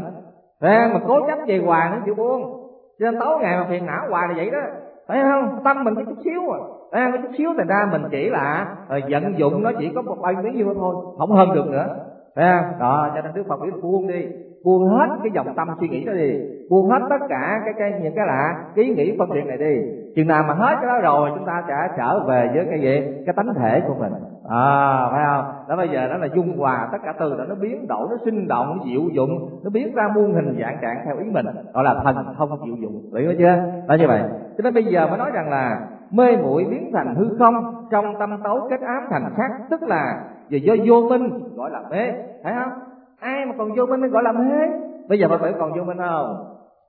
mà cố chấp về hoài nó chịu buông, cho nên tối ngày mà phiền não hoài là vậy đó, phải không? Tâm mình có chút xíu à, à có chút xíu thành ra mình chỉ là uh, vận dụng nó chỉ có một bao nhiêu nhiêu thôi, không hơn được nữa, phải không? Đó, cho nên Đức Phật biết buông đi, buông hết cái dòng tâm suy nghĩ đó đi, buông hết tất cả cái cái những cái lạ cái ý nghĩ phân biệt này đi. Chừng nào mà hết cái đó rồi chúng ta sẽ trở về với cái gì? Cái tánh thể của mình, à, phải không? Đó, bây giờ đó là dung hòa tất cả từ đó, nó biến đổi, nó sinh động, nó diệu dụng, nó biến ra muôn hình dạng trạng theo ý mình, gọi là thần thông diệu dụng, hiểu chưa? Đó, như vậy cho nên bây giờ mới nói rằng là mê muội biến thành hư không, trong tâm tấu kết ám thành sắc, tức là giờ do vô minh gọi là mê, phải không? Ai mà còn vô minh mới gọi là mê. Bây giờ bà tử còn vô minh không?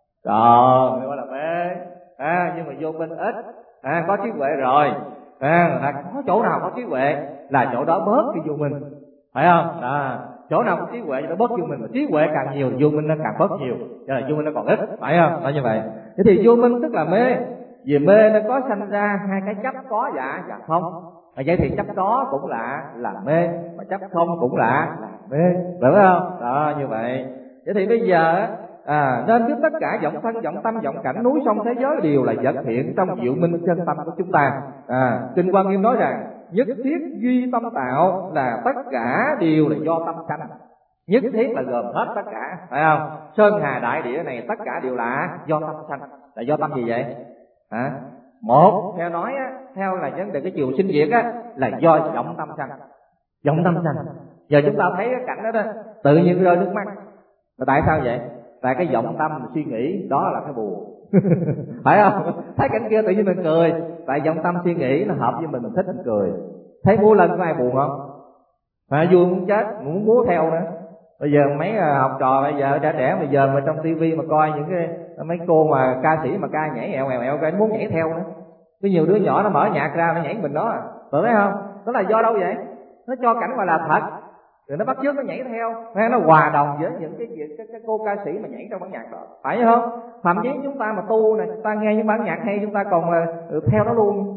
Còn, gọi là mê. À, nhưng mà vô minh ít, à, có trí huệ rồi, à, là có chỗ nào có trí huệ là chỗ đó bớt cái vô minh, phải không? À, chỗ nào có trí huệ nó bớt vô minh, mà trí huệ càng nhiều vô minh nó càng bớt nhiều, cho nên vô minh nó còn ít, phải không? Đó, như vậy. Thế thì vô minh tức là mê, vì mê nó có sanh ra hai cái chấp có và và không. À, vậy thì chấp có cũng là là mê, mà chấp không cũng là là mê, đúng không? Đó, như vậy. Vậy thì bây giờ à, nên biết tất cả vọng thân, vọng tâm, vọng cảnh, núi sông thế giới đều là vật hiện trong diệu minh chân tâm của chúng ta. À, Kinh Quan Nghiêm nói rằng nhất thiết duy tâm tạo, là tất cả đều là do tâm sanh. Nhất thiết là gồm hết tất cả, phải không? Sơn hà đại địa này tất cả đều là do tâm sanh. Là do tâm gì vậy? À, một, theo nói á, theo là vấn đề cái chiều sinh diệt á, là do vọng tâm sanh. Vọng tâm sanh. Giờ chúng ta thấy cái cảnh đó đó, tự nhiên rơi nước mắt. Mà tại sao vậy? Tại cái vọng tâm mình suy nghĩ đó là cái buồn. Phải không? Thấy cảnh kia tự nhiên mình cười, tại vọng tâm suy nghĩ nó hợp với mình, mình thích mình cười. Thấy múa lên có ai buồn không? À, vui muốn chết, muốn múa theo nữa. Bây giờ mấy học trò bây giờ trẻ trẻ bây giờ mà trong tivi mà coi những cái mấy cô mà ca sĩ mà ca nhảy èo èo èo cái muốn nhảy theo nữa. Có nhiều đứa nhỏ nó mở nhạc ra nó nhảy mình đó, tự thấy không? Đó là do đâu vậy? Nó cho cảnh gọi là thật, rồi nó bắt chước nó nhảy theo, nó hòa đồng với những cái việc cái, cái cô ca sĩ mà nhảy trong bản nhạc đó, phải không? Thậm chí chúng ta mà tu này, chúng ta nghe những bản nhạc hay chúng ta còn là theo nó luôn.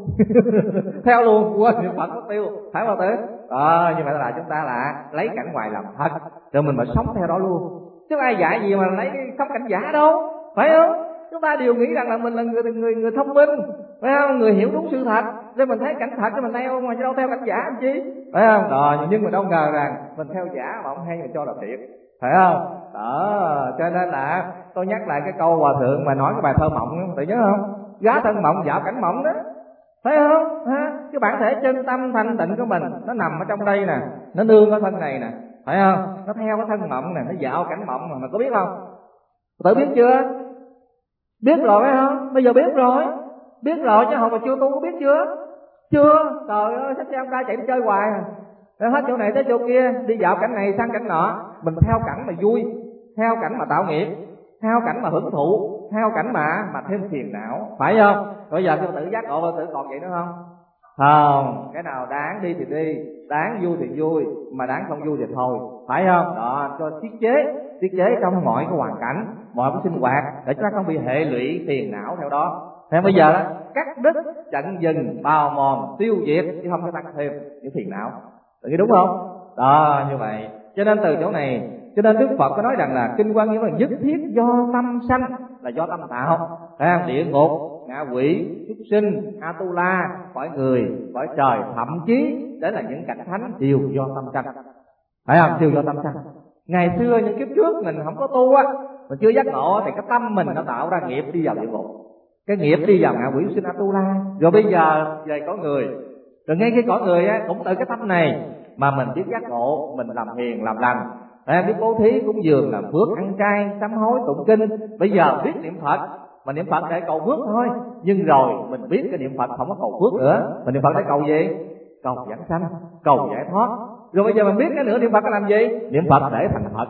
Theo luôn, quên niệm Phật mất tiêu, phải không tử? Ờ, như vậy là chúng ta là lấy cảnh ngoài làm thật, rồi mình mà sống theo đó luôn. Chứ ai dạy gì mà lấy sống cảnh giả đâu, phải không? Chúng ta đều nghĩ rằng là mình là người người người thông minh, phải không? Người hiểu đúng sự thật, nên mình thấy cảnh thật thì mình theo, mà đâu theo cảnh giả làm chi, phải không? Rồi, nhưng mà đâu ngờ rằng mình theo giả mà ông hay mình cho là thiệt, phải không? Đó, cho nên là tôi nhắc lại cái câu hòa thượng mà nói cái bài thơ Mộng, tự nhớ không? Gá thân mộng dạo cảnh mộng đó, phải không? Ha? Cái bản thể chân tâm thanh tịnh của mình nó nằm ở trong đây nè, nó nương ở thân này nè, phải không? Nó theo cái thân mộng nè, nó dạo cảnh mộng mà mình có biết không? Tự biết chưa? Biết rồi phải không? Bây giờ biết rồi, biết rồi chứ hồi mà chưa tu có biết chưa? Chưa. Trời ơi, sách xe ông ca chạy đi chơi hoài à. Rồi hết chỗ này tới chỗ kia, đi dạo cảnh này sang cảnh nọ, mình theo cảnh mà vui, theo cảnh mà tạo nghiệp, theo cảnh mà hưởng thụ, theo cảnh mà mà thêm phiền não, phải không? Bây giờ tôi tự giác ngộ Phật tử còn vậy nữa không? Không, cái nào đáng đi thì đi, đáng vui thì vui, mà đáng không vui thì thôi, phải không? Đó, cho tiết chế, tiết chế trong mọi cái hoàn cảnh, mọi cái sinh hoạt, để chúng ta không bị hệ lụy phiền não theo đó. Thế bây giờ đó, cắt đứt, chặn dừng, bào mòn, tiêu diệt, chứ không có tăng thêm những phiền não. Tự nghĩ đúng không? Đó, như vậy. Cho nên từ chỗ này, cho nên Đức Phật có nói rằng là kinh Quan Nghiêm là nhất thiết do tâm sanh, là do tâm tạo. Thấy không? Địa ngục, ngạ quỷ, súc sinh, Atula, cõi người, cõi trời, thậm chí đến là những cảnh thánh đều do tâm sanh. Phải không? Đều do tâm sanh. Ngày xưa những kiếp trước mình không có tu á, mình chưa giác ngộ thì cái tâm mình nó tạo ra nghiệp đi vào địa ngục, cái nghiệp đi vào ngạ quỷ, súc sinh, Atula. Rồi bây giờ về cõi người, rồi ngay cái cõi người á cũng từ cái tâm này mà mình biết giác ngộ, mình làm hiền làm lành, à, biết bố thí cúng dường, làm phước, ăn chay, sám hối, tụng kinh. Bây giờ biết niệm Phật, mà niệm Phật để cầu phước thôi. Nhưng rồi mình biết cái niệm Phật không có cầu phước nữa, mình niệm Phật để cầu gì? Cầu giảng sanh, cầu giải thoát. Rồi bây giờ mình biết cái nữa niệm Phật để làm gì? Niệm Phật để thành Phật.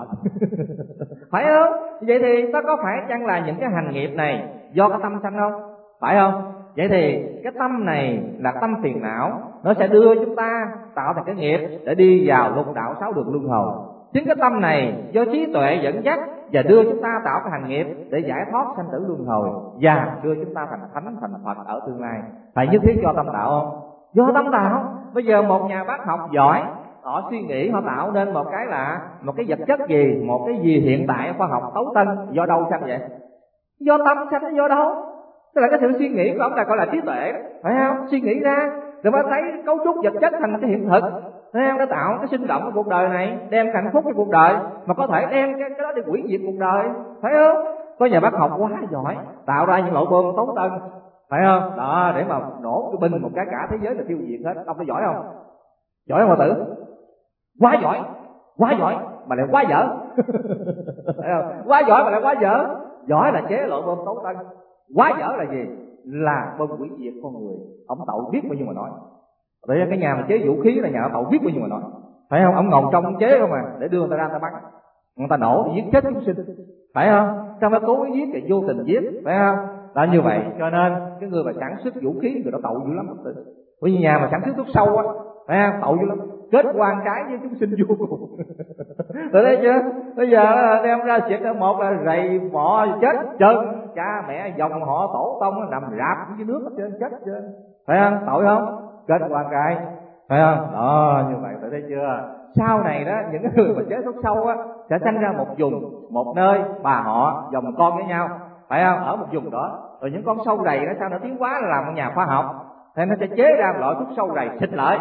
Phải không? Vậy thì nó có phải chăng là những cái hành nghiệp này do cái tâm sanh không? Phải không? Vậy thì cái tâm này là tâm phiền não, nó sẽ đưa chúng ta tạo thành cái nghiệp để đi vào lục đạo sáu đường luân hồi. Chính cái tâm này do trí tuệ dẫn dắt và đưa chúng ta tạo cái hành nghiệp để giải thoát sanh tử luân hồi và đưa chúng ta thành thánh thành Phật ở tương lai. Phải nhất thiết do tâm tạo không? Do tâm tạo. Bây giờ một nhà bác học giỏi, họ suy nghĩ, họ tạo nên một cái là một cái vật chất gì, một cái gì hiện tại khoa học tấu tân, do đâu sanh vậy? Do tâm sanh, do đâu? Tức là cái sự suy nghĩ của ông là gọi là trí tuệ, phải không? Suy nghĩ ra rồi mới thấy cấu trúc vật chất thành cái hiện thực, thấy không? Nó tạo cái sinh động của cuộc đời này, đem hạnh phúc cho cuộc đời, mà có thể đem cái, cái đó để hủy diệt cuộc đời, phải không? Có nhà bác học quá giỏi, tạo ra những lộ bom tấu tân, phải không? Đó, để mà nổ cái binh một cái cả thế giới là tiêu diệt hết. Ông có giỏi không? Giỏi không, Phật tử? Quá giỏi, quá giỏi mà lại quá dở. Phải không? Quá giỏi mà lại quá dở. Giỏi là chế lộ bom tấu tân, quá dở là gì? Là bom hủy diệt con người. Ông tậu biết bao nhiêu mà nói. Vậy cái nhà mà chế vũ khí là nhà ông tậu biết bao nhiêu mà nói, phải không? Ông ngồi trong ông chế không à, để đưa người ta ra người ta bắn, người ta nổ thì giết chết chúng sinh, phải không? Trong đó cố ý giết thì vô tình giết, phải không? Đó, như vậy cho nên cái người mà sản xuất vũ khí người ta tậu dữ lắm. Bởi vì nhà mà sản xuất thuốc sâu á, phải không? Tậu dữ lắm, kết quan trái với chúng sinh vô cùng. Rồi thấy chưa? Bây giờ đem ra xịt ở một là rầy mọ chết chân, cha mẹ dòng họ tổ tông nằm rạp dưới nước hết trơn, chết trơn, phải không? Tội không? Kết quan cái, phải không? Đó, như vậy phải thấy chưa? Sau này đó, những cái người mà chế thuốc sâu á sẽ sanh ra một vùng, một nơi, bà họ dòng con với nhau, phải không? Ở một vùng đó, rồi những con sâu rầy nó sao nó tiến hóa là làm một nhà khoa học, thì nó sẽ chế ra một loại thuốc sâu rầy xịt lại.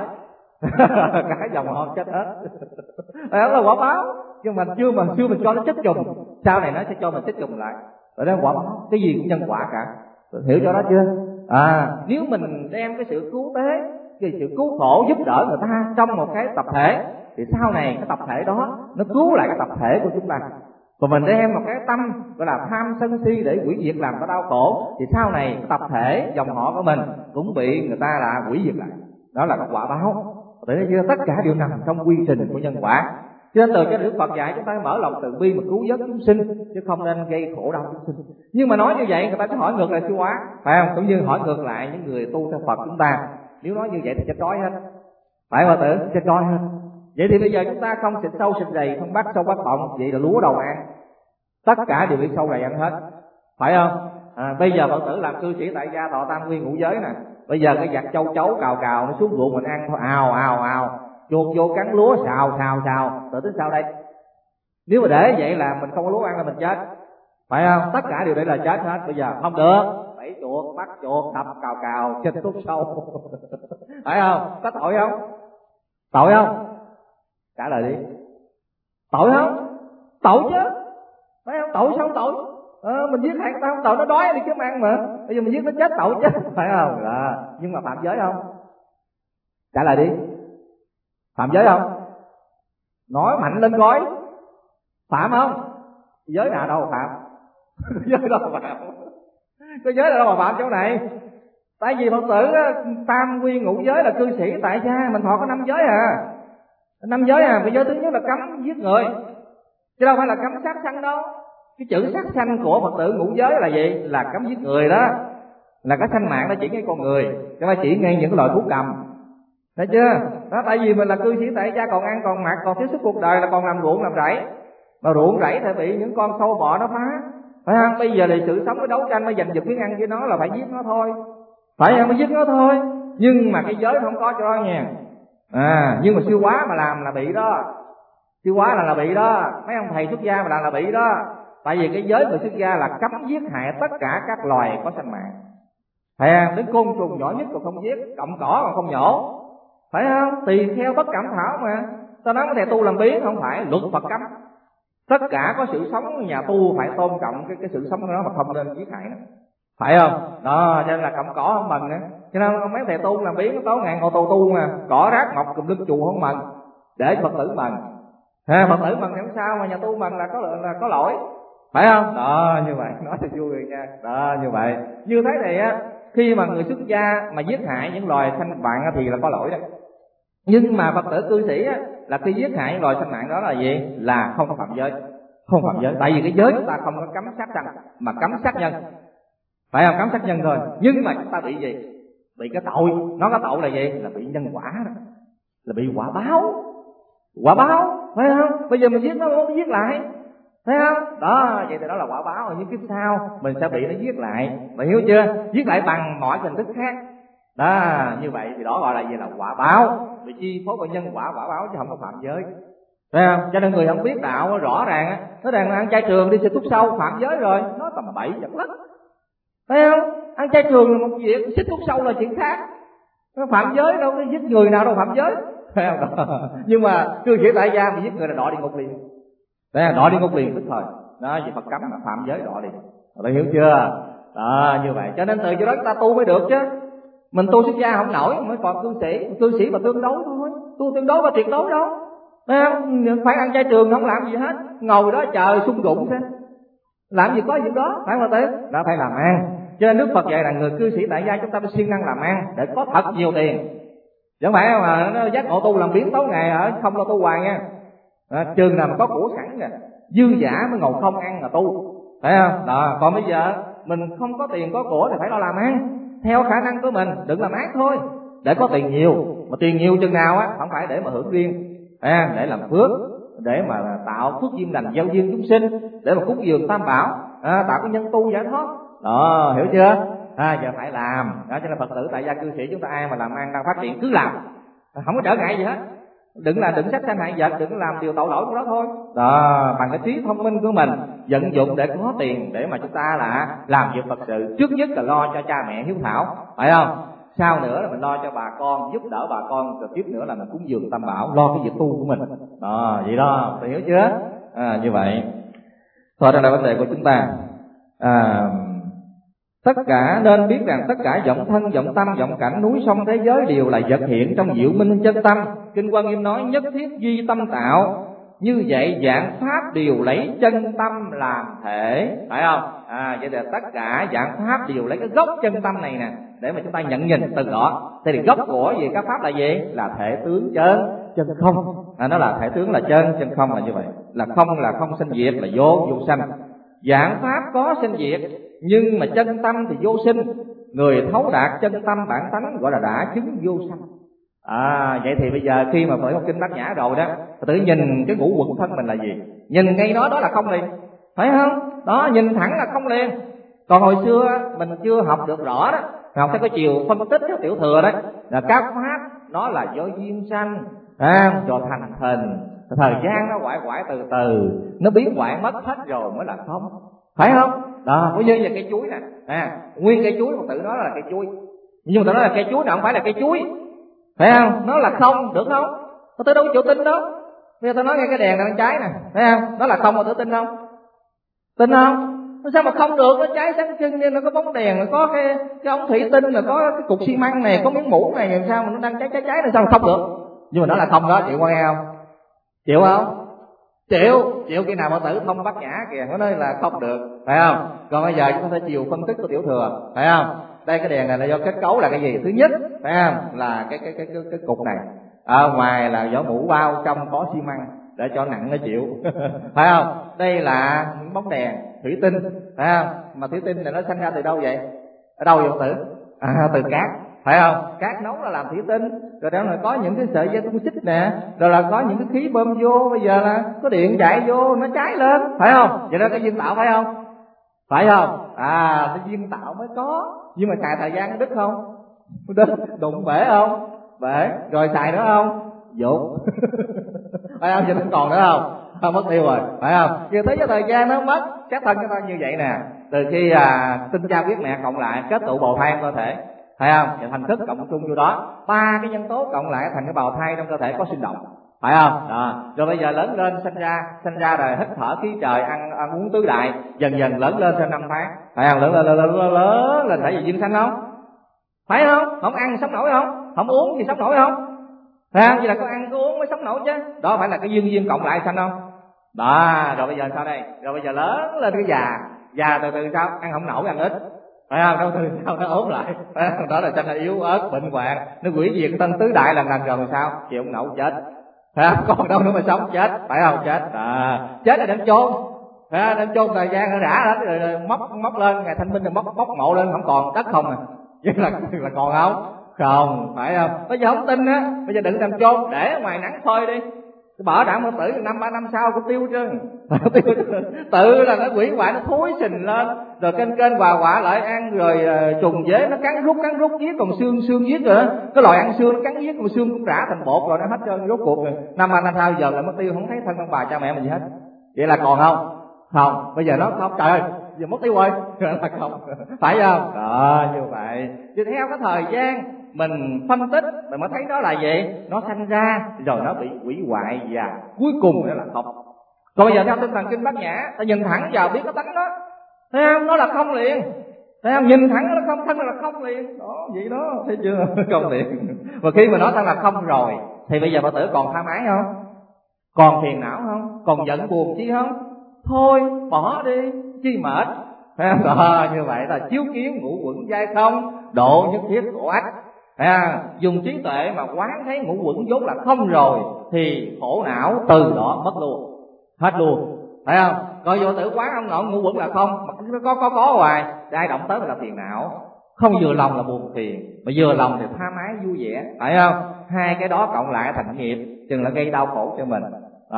Cả dòng họ chết hết. Đó là quả báo. Nhưng mà chưa mà chưa mình cho nó chết trùng, sau này nó sẽ cho mình chết trùng lại. Rồi đó quả báo, cái gì cũng nhân quả cả. Hiểu cho đó chưa? À, nếu mình đem cái sự cứu tế, cái sự cứu khổ giúp đỡ người ta trong một cái tập thể, thì sau này cái tập thể đó nó cứu lại cái tập thể của chúng ta. Còn mình đem một cái tâm gọi là tham sân si để hủy diệt làm cái đau khổ, thì sau này cái tập thể dòng họ của mình cũng bị người ta là hủy diệt lại. Đó là cái quả báo. Thấy chưa? Tất cả đều nằm trong quy trình của nhân quả. Cho nên từ cái Đức Phật dạy chúng ta mở lòng từ bi mà cứu vớt chúng sinh, chứ không nên gây khổ đau chúng sinh. Nhưng mà nói như vậy người ta sẽ hỏi ngược lại sư hóa, phải không? Cũng như hỏi ngược lại những người tu theo Phật chúng ta, nếu nói như vậy thì chết đói hết, phải không tử? Chết đói hết. Vậy thì bây giờ chúng ta không xịt sâu xịt rầy, không bắt sâu bắt bọng, vậy là lúa đầu ăn, tất cả đều bị sâu rầy ăn hết, phải không? À, bây giờ Phật tử làm cư sĩ tại gia thọ tam nguyên ngũ giới nè, bây giờ cái giặt châu chấu cào cào nó xuống ruộng mình ăn thôi, ào ào ào, chuột vô cắn lúa xào xào xào, tự tính sao đây? Nếu mà để vậy là mình không có lúa ăn là mình chết, phải không? Tất cả đều đây là chết hết. Bây giờ không được, bẫy chuột, bắt chuột, đập cào cào, trên thuốc sâu. Phải không? Có tội không? Tội không? Trả lời đi. Tội không? Tội chứ, phải không? Tội sao không tội? Ờ, mình giết hại người ta không tội, nó đói đi kiếm ăn mà. Bây giờ mình giết nó chết tội chứ, phải không? À, nhưng mà phạm giới không? Trả lời đi. Phạm giới không? Nói mạnh lên coi. Phạm không? Giới nào đâu mà phạm? Giới đâu mà phạm? Có giới nào đâu mà phạm chỗ này? Tại vì Phật tử tam quy ngũ giới là cư sĩ tại gia, mình thọ có năm giới à. Năm giới à, cái giới thứ nhất là cấm giết người, chứ đâu phải là cấm sát sanh đâu. Cái chữ sát sanh của Phật tử ngũ giới là gì? Là cấm giết người đó, là cái sanh mạng nó chỉ ngay con người, chứ không phải chỉ ngay những cái loại thú cầm. Thấy chưa? Đó, tại vì mình là cư sĩ tại gia, còn ăn còn mặc, còn tiếp xúc cuộc đời là còn làm ruộng làm rẫy, mà ruộng rẫy thì bị những con sâu bọ nó phá, phải không? Bây giờ thì sự sống với đấu tranh mới giành giật miếng ăn với nó là phải giết nó thôi, phải không? Mới giết nó thôi. Nhưng mà cái giới không có cho đó nha. À, nhưng mà siêu quá mà làm là bị đó, siêu quá là là bị đó. Mấy ông thầy xuất gia mà làm là bị đó. Tại vì cái giới người xuất gia là cấm giết hại tất cả các loài có sinh mạng, phải không? Đến côn trùng nhỏ nhất còn không giết, cọng cỏ còn không nhổ, phải không? Tùy theo bất cảm thảo mà. Tao nói có thể tu làm biến, không phải, luật Phật cấm. Tất cả có sự sống, nhà tu phải tôn trọng cái cái sự sống của nó mà không nên giết hại nó, phải không? Đó, cho nên là cọng cỏ không mần nữa. Cho nên mấy thầy tu làm biến tối ngày ngồi tu tu mà cỏ rác mọc cùm lưng chùa không mần, để Phật tử mần. Ha, Phật tử mần thì không sao, mà nhà tu mần là có là có lỗi, phải không? Đó, như vậy nói thì vui rồi nha. Đó, như vậy như thế này á, khi mà người xuất gia mà giết hại những loài sanh mạng thì là có lỗi đó. Nhưng mà Phật tử cư sĩ á, là khi giết hại những loài sanh mạng đó là gì? Là không phạm giới, không phạm giới. Tại vì cái giới chúng ta không có cấm sát sanh mà cấm sát nhân, phải không? Cấm sát nhân thôi. Nhưng mà chúng ta bị gì? Bị cái tội. Nó có tội là gì? Là bị nhân quả đó, là bị quả báo, quả báo, phải không? Bây giờ mình giết nó không giết lại, thấy không? Đó, vậy thì đó là quả báo. Ở những kiếp sau mình sẽ bị nó giết lại, bạn hiểu chưa? Giết lại bằng mọi hình thức khác. Đó, như vậy thì đó gọi là gì? Là quả báo, bị chi phối bởi nhân quả quả báo chứ không có phạm giới, thấy không? Cho nên người không biết đạo rõ ràng á, nó rằng ăn chay trường đi sẽ thuốc sâu phạm giới rồi, nó tầm bậy giật lắc, thấy không? Ăn chay trường là một việc, xích thuốc sâu là chuyện khác, nó phạm giới đâu, nó giết người nào đâu phạm giới, thấy không? Nhưng mà cư sĩ tại gia mà giết người là đọa địa ngục liền. Đây là đọa địa ngục liền tức thời. Đó, vì Phật cấm là phạm giới đọa liền. Bạn hiểu chưa? Đó, như vậy. Cho nên từ chỗ đó ta tu mới được chứ. Mình tu xuất gia không nổi mới còn cư sĩ, cư sĩ mà tương đối thôi. Tu tương đối và tuyệt đối đâu. Thấy không? Phải ăn chay trường không làm gì hết, ngồi đó chờ sung rụng xem. Làm gì có gì đó, phải không thế? Đó phải làm ăn. Cho nên Đức Phật dạy là người cư sĩ tại gia chúng ta phải siêng năng làm ăn để có thật nhiều tiền. Chẳng phải mà nó giác ngộ tu làm biến tối ngày ở không lo tu hoài nha. À, trường nào mà có của sẵn nè, dư giả mới ngồi không ăn là tu, phải không? Đó, còn bây giờ mình không có tiền có của thì phải lo làm ăn theo khả năng của mình, đừng làm ác thôi, để có tiền nhiều. Mà tiền nhiều chừng nào á, không phải để mà hưởng riêng, à, để làm phước, để mà tạo phước duyên lành gieo duyên chúng sinh, để mà cúng dường tam bảo, à, tạo cái nhân tu giải thoát. Đó, hiểu chưa? À, giờ phải làm. Đó, cho nên Phật tử tại gia cư sĩ chúng ta ai mà làm ăn đang phát triển cứ làm, không có trở ngại gì hết. Đừng là đừng sát sanh hại vật, đừng làm điều tội lỗi của đó thôi. Đó, bằng cái trí thông minh của mình vận dụng để có tiền, để mà chúng ta là làm việc Phật sự. Trước nhất là lo cho cha mẹ hiếu thảo, phải không? Sau nữa là mình lo cho bà con, giúp đỡ bà con, rồi tiếp nữa là mình cúng dường tam bảo, lo cái việc tu của mình. Đó, vậy đó, bạn hiểu chưa? À, như vậy. Thôi đây là vấn đề của chúng ta. À, tất cả nên biết rằng tất cả vọng thân, vọng tâm, vọng cảnh, núi sông thế giới đều là vật hiện trong diệu minh chân tâm. Kinh Quan Nghiêm nói nhất thiết duy tâm tạo, như vậy dạng pháp đều lấy chân tâm làm thể, phải không? À, vậy là tất cả dạng pháp đều lấy cái gốc chân tâm này nè để mà chúng ta nhận nhìn từ đó. Thế thì gốc của gì các pháp là gì? Là thể tướng chân chân không. À, nó là thể tướng là chân, chân không là như vậy. Là không là không sinh diệt, là vô vô sanh. Dạng pháp có sinh diệt, nhưng mà chân tâm thì vô sinh. Người thấu đạt chân tâm bản tánh gọi là đã chứng vô sanh. À, vậy thì bây giờ khi mà bởi một kinh Bát Nhã rồi đó, tự nhìn cái ngũ quẩn thân mình là gì? Nhìn ngay đó đó là không liền, phải không? Đó, nhìn thẳng là không liền. Còn hồi xưa mình chưa học được rõ đó, học theo cái chiều phân tích theo tiểu thừa đó, là các pháp nó là do duyên sanh, à, do thành hình, thời gian nó quải quải từ từ, nó biến hoại mất hết rồi mới là không, phải không? Đó, ví dụ như cây chuối nè, à, nguyên cây chuối Phật tử nói là cây chuối, nhưng mà ta nói là cây chuối nào không phải là cây chuối, phải không? Nó là không, được không? Phật tử đâu có chịu tin đâu. Bây giờ ta nói ngay cái đèn này đang cháy nè, thấy không? Nó là không, mà tự tin không? Tin không? Nó sao mà không được? Nó cháy sáng trưng nên nó có bóng đèn, nó có cái cái ống thủy tinh, là có cái cục xi măng này, có miếng mũ này, làm sao mà nó đang cháy cháy cháy, là sao mà không được? Nhưng mà nó là không đó, chịu qua nghe không? Chịu không? Chịu, chịu khi nào Phật tử thông Bát Nhã kìa, nó nói là không được, phải không? Còn bây giờ chúng ta phải chiều phân tích của tiểu thừa, phải không? Đây cái đèn này là do kết cấu là cái gì? Thứ nhất, phải không? Là cái cái cái cái, cái cục này. Ở ngoài là vỏ mũ bao, trong có xi măng. để cho nặng nó chịu. Phải không? Đây là những bóng đèn thủy tinh, phải không? Mà thủy tinh này nó sanh ra từ đâu vậy? Ở đâu vậy Phật tử? À, từ cát, phải không? Cát nóng là làm thủy tinh, rồi đó là có những cái sợi dây tung xích nè, rồi là có những cái khí bơm vô, bây giờ là có điện chạy vô nó cháy lên, phải không? Vậy đó cái duyên tạo phải không? Phải không? À, cái duyên tạo mới có, nhưng mà xài thời gian nó đứt không? Đứt, đụng bể không? Bể, rồi xài nữa không? Dột. Phải không? Vậy nó còn nữa không? Không, mất tiêu rồi, phải không? Giờ thấy cái thời gian nó mất, các thân chúng ta như vậy nè, từ khi à, sinh cha huyết mẹ cộng lại kết tụ bào thai trong cơ thể, phải không? Thì thành thức cộng chung vô đó, ba cái nhân tố cộng lại thành cái bào thai trong cơ thể có sinh động, phải không? Đó. Rồi bây giờ lớn lên sinh ra, sinh ra rồi hít thở khí trời, ăn ăn uống tứ đại, dần dần lớn lên thêm năm tháng, phải không? Lớn lên lớn lên lớn lên phải gì dinh sanh không? Phải không? Không ăn sống nổi không? Không uống thì sống nổi không? Phải không? Vậy là có ăn có uống mới sống nổi chứ. Đó phải là cái duyên duyên cộng lại sanh không? Đó, rồi bây giờ sao đây? Rồi bây giờ lớn lên cái già, già từ từ sao? Ăn không nổi, ăn ít, phải không? Đâu từ sao nó ốm lại, phải không? Đó là sanh là yếu ớt, bệnh hoạn, nó hủy diệt cái thân tứ đại lần lần rồi sao? Chịu không nổi chết, phải không? Còn đâu nữa mà sống, chết, phải không? Chết, à, chết là đem chôn, phải không? Đem chôn thời gian nó rã hết rồi, rồi móc móc lên ngày thanh minh rồi móc móc mộ lên không còn đất không à, vậy là là còn không? Không, phải không? Bây giờ không tin á, bây giờ đừng làm chôn, để ở ngoài nắng phơi đi, bỏ đạn Phật tử năm ba năm sau cũng tiêu chứ. Tiêu tự là nó quỷ hoại, nó thối sình lên, rồi kênh kênh hòa quả lại ăn, rồi uh, trùng dế nó cắn rút cắn rút giết, còn xương xương giết nữa, cái loại ăn xương nó cắn giết, còn xương cũng rã thành bột rồi nó hết trơn, rốt cuộc rồi năm ba năm sau giờ lại mất tiêu, không thấy thân ông bà cha mẹ mình gì hết. Vậy là còn không? Không, bây giờ nó không, trời ơi, giờ mất tiêu rồi, là không, phải không? Đó, như vậy. Thì theo cái thời gian mình phân tích mình mới thấy đó là gì, nó sanh ra rồi nó bị hủy hoại và cuối cùng nó là không. Còn bây giờ theo tinh thần kinh Bát Nhã, ta nhìn thẳng vào biết cái tánh đó, thấy không? Nó là không liền, thấy không? Nhìn thẳng nó là không, thân là không liền, đó vậy đó, thấy chưa? Không liền. Và khi mà nó thân là không rồi thì bây giờ Phật tử còn tham ái không? Còn phiền não không? Còn giận buồn chi không? Thôi bỏ đi, chi mệt. Đó, như vậy là chiếu kiến ngũ quẩn giai không, độ nhất thiết khổ ách. À, dùng trí tuệ mà quán thấy ngũ quẩn vốn là không rồi thì khổ não từ đó mất luôn, hết luôn, phải không? Còn vô tự quán ông nội ngũ quẩn là không, mà có có có hoài, ai động tới là phiền não, không vừa lòng là buồn phiền, mà vừa lòng thì tha mái vui vẻ, phải không? Hai cái đó cộng lại thành nghiệp, chừng là gây đau khổ cho mình.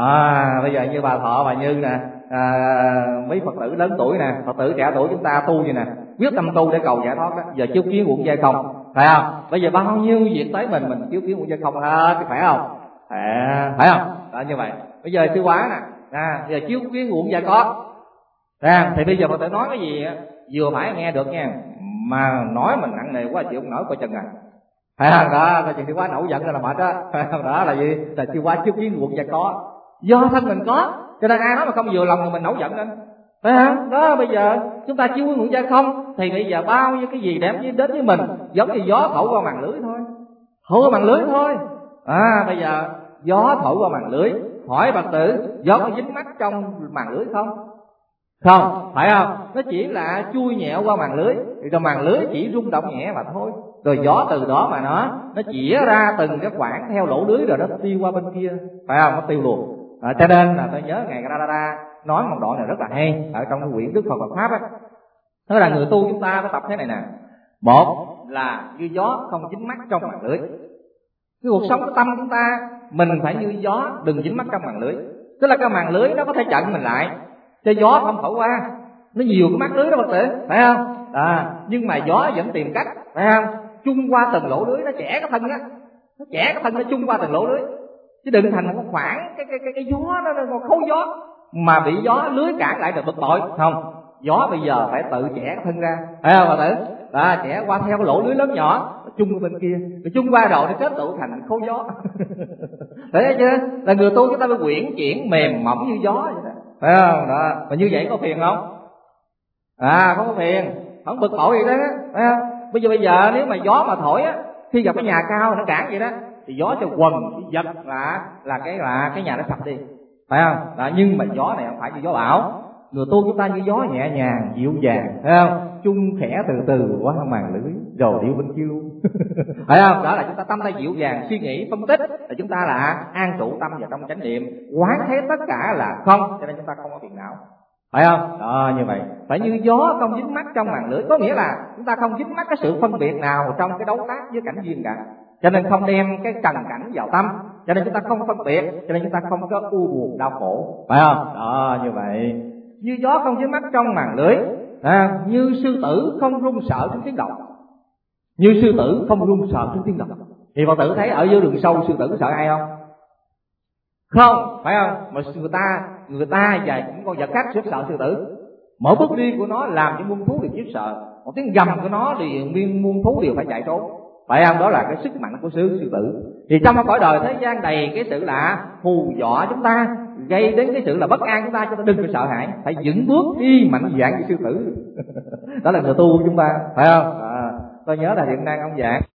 À, bây giờ như bà Thọ, bà Như nè, à, mấy Phật tử lớn tuổi nè, Phật tử trẻ tuổi chúng ta tu như nè, quyết tâm tu để cầu giải thoát đó, giờ chiếu kiến uổng giai không, phải không? Bây giờ bao nhiêu việc tới mình mình chiếu kiến uổng giai không hết, phải không? À, phải không? Đó, như vậy. Bây giờ sư quá nè, à, giờ chiếu kiến uổng giai có, à, thì bây giờ Phật tử nói cái gì vừa phải nghe được nha, mà nói mình nặng nề quá chịu không nổi coi chừng à. Phải không? Đó, coi chừng sư quá nổi giận là mệt đó. Phải không? Đó là gì? Là sư quá chiếu kiến uổng giai có. Do thân mình có, cho nên ai nói mà không vừa lòng thì mình nổi giận lên, phải không? Đó, bây giờ chúng ta chiếu kiến uổng giai không thì bây giờ bao nhiêu cái gì đẹp đến với mình giống như gió thổi qua màn lưới thôi, thổi qua màn lưới thôi. À, bây giờ gió thổi qua màn lưới, hỏi Phật tử gió có dính mắt trong màn lưới không? Không, phải không? Nó chỉ là chui nhẹo qua màn lưới, thì trong màn lưới chỉ rung động nhẹ mà thôi. Rồi gió từ đó mà nó nó chĩa ra từng cái khoảng theo lỗ lưới rồi nó tiêu qua bên kia, phải không? Nó tiêu luôn. À, cho nên là tôi nhớ ngài Radha nói một đoạn này rất là hay ở trong cái quyển Đức Phật Phật Pháp á. Nói là người tu chúng ta phải tập thế này nè. Một là như gió không dính mắt trong màn lưới. Cái cuộc sống của tâm chúng ta mình phải như gió, đừng dính mắt trong màn lưới. Tức là cái màn lưới nó có thể chặn mình lại cho gió không thổi qua, nó nhiều cái mắt lưới đó Phật tử, phải không? À, nhưng mà gió vẫn tìm cách, phải không? Chung qua từng lỗ lưới, nó chẻ cái thân á, nó chẻ cái thân nó chung qua từng lỗ lưới, chứ đừng thành một khoảng cái cái cái cái gió nó nó khối gió mà bị gió lưới cản lại rồi bực bội. Không, gió bây giờ phải tự chẻ cái thân ra, phải không Phật tử? Đó, chẻ qua theo cái lỗ lưới lớn nhỏ, chung qua bên kia, rồi chung qua rồi nó kết tụ thành khối gió. Thấy chưa? Là người tu chúng ta phải quyển chuyển mềm mỏng như gió vậy đó, phải không? Đó, mà như vậy có phiền không? À, không có phiền, không bực bội gì đó, phải không? Bây giờ bây giờ nếu mà gió mà thổi á, khi gặp cái nhà cao nó cản vậy đó, thì gió cho quần giật là là cái là cái nhà nó sập đi, phải không? Đó, nhưng mà gió này không phải như gió bão. Người tu chúng ta như gió nhẹ nhàng dịu dàng, thấy không? Chung khẽ từ từ qua màn lưới, rồi điệu bên kia luôn. Phải không? Đó là chúng ta tâm ta dịu dàng suy nghĩ phân tích, là chúng ta là an trụ tâm vào trong chánh niệm, quán thấy tất cả là không, cho nên chúng ta không có phiền não. Phải không? Đó, như vậy phải như gió không dính mắc trong màn lưới, có nghĩa là chúng ta không dính mắc cái sự phân biệt nào trong cái đấu tác với cảnh duyên cả, cho nên không đem cái trần cảnh vào tâm, cho nên chúng ta không phân biệt, cho nên chúng ta không có u buồn đau khổ. Phải không? Đó, như vậy như gió không dính mắc trong màn lưới, à, như sư tử không run sợ trước tiếng động, như sư tử không run sợ trước tiếng động. Thì Phật tử thấy ở dưới rừng sâu sư tử sợ ai không? Không, phải không? Mà người ta người ta và những con vật khác rất sợ sư tử. Mỗi bước đi của nó làm cho muôn thú đều khiếp sợ, một tiếng gầm của nó thì nguyên muôn thú đều phải chạy trốn. Phải không? Đó là cái sức mạnh của sư sư tử. Thì trong cõi đời thế gian đầy cái sự là hù dọa chúng ta, gây đến cái sự là bất an chúng ta, cho ta đừng có sợ hãi, phải vững bước đi mạnh dạn như sư tử. Đó là người tu của chúng ta, phải không? À, tôi nhớ là hiện nay ông giảng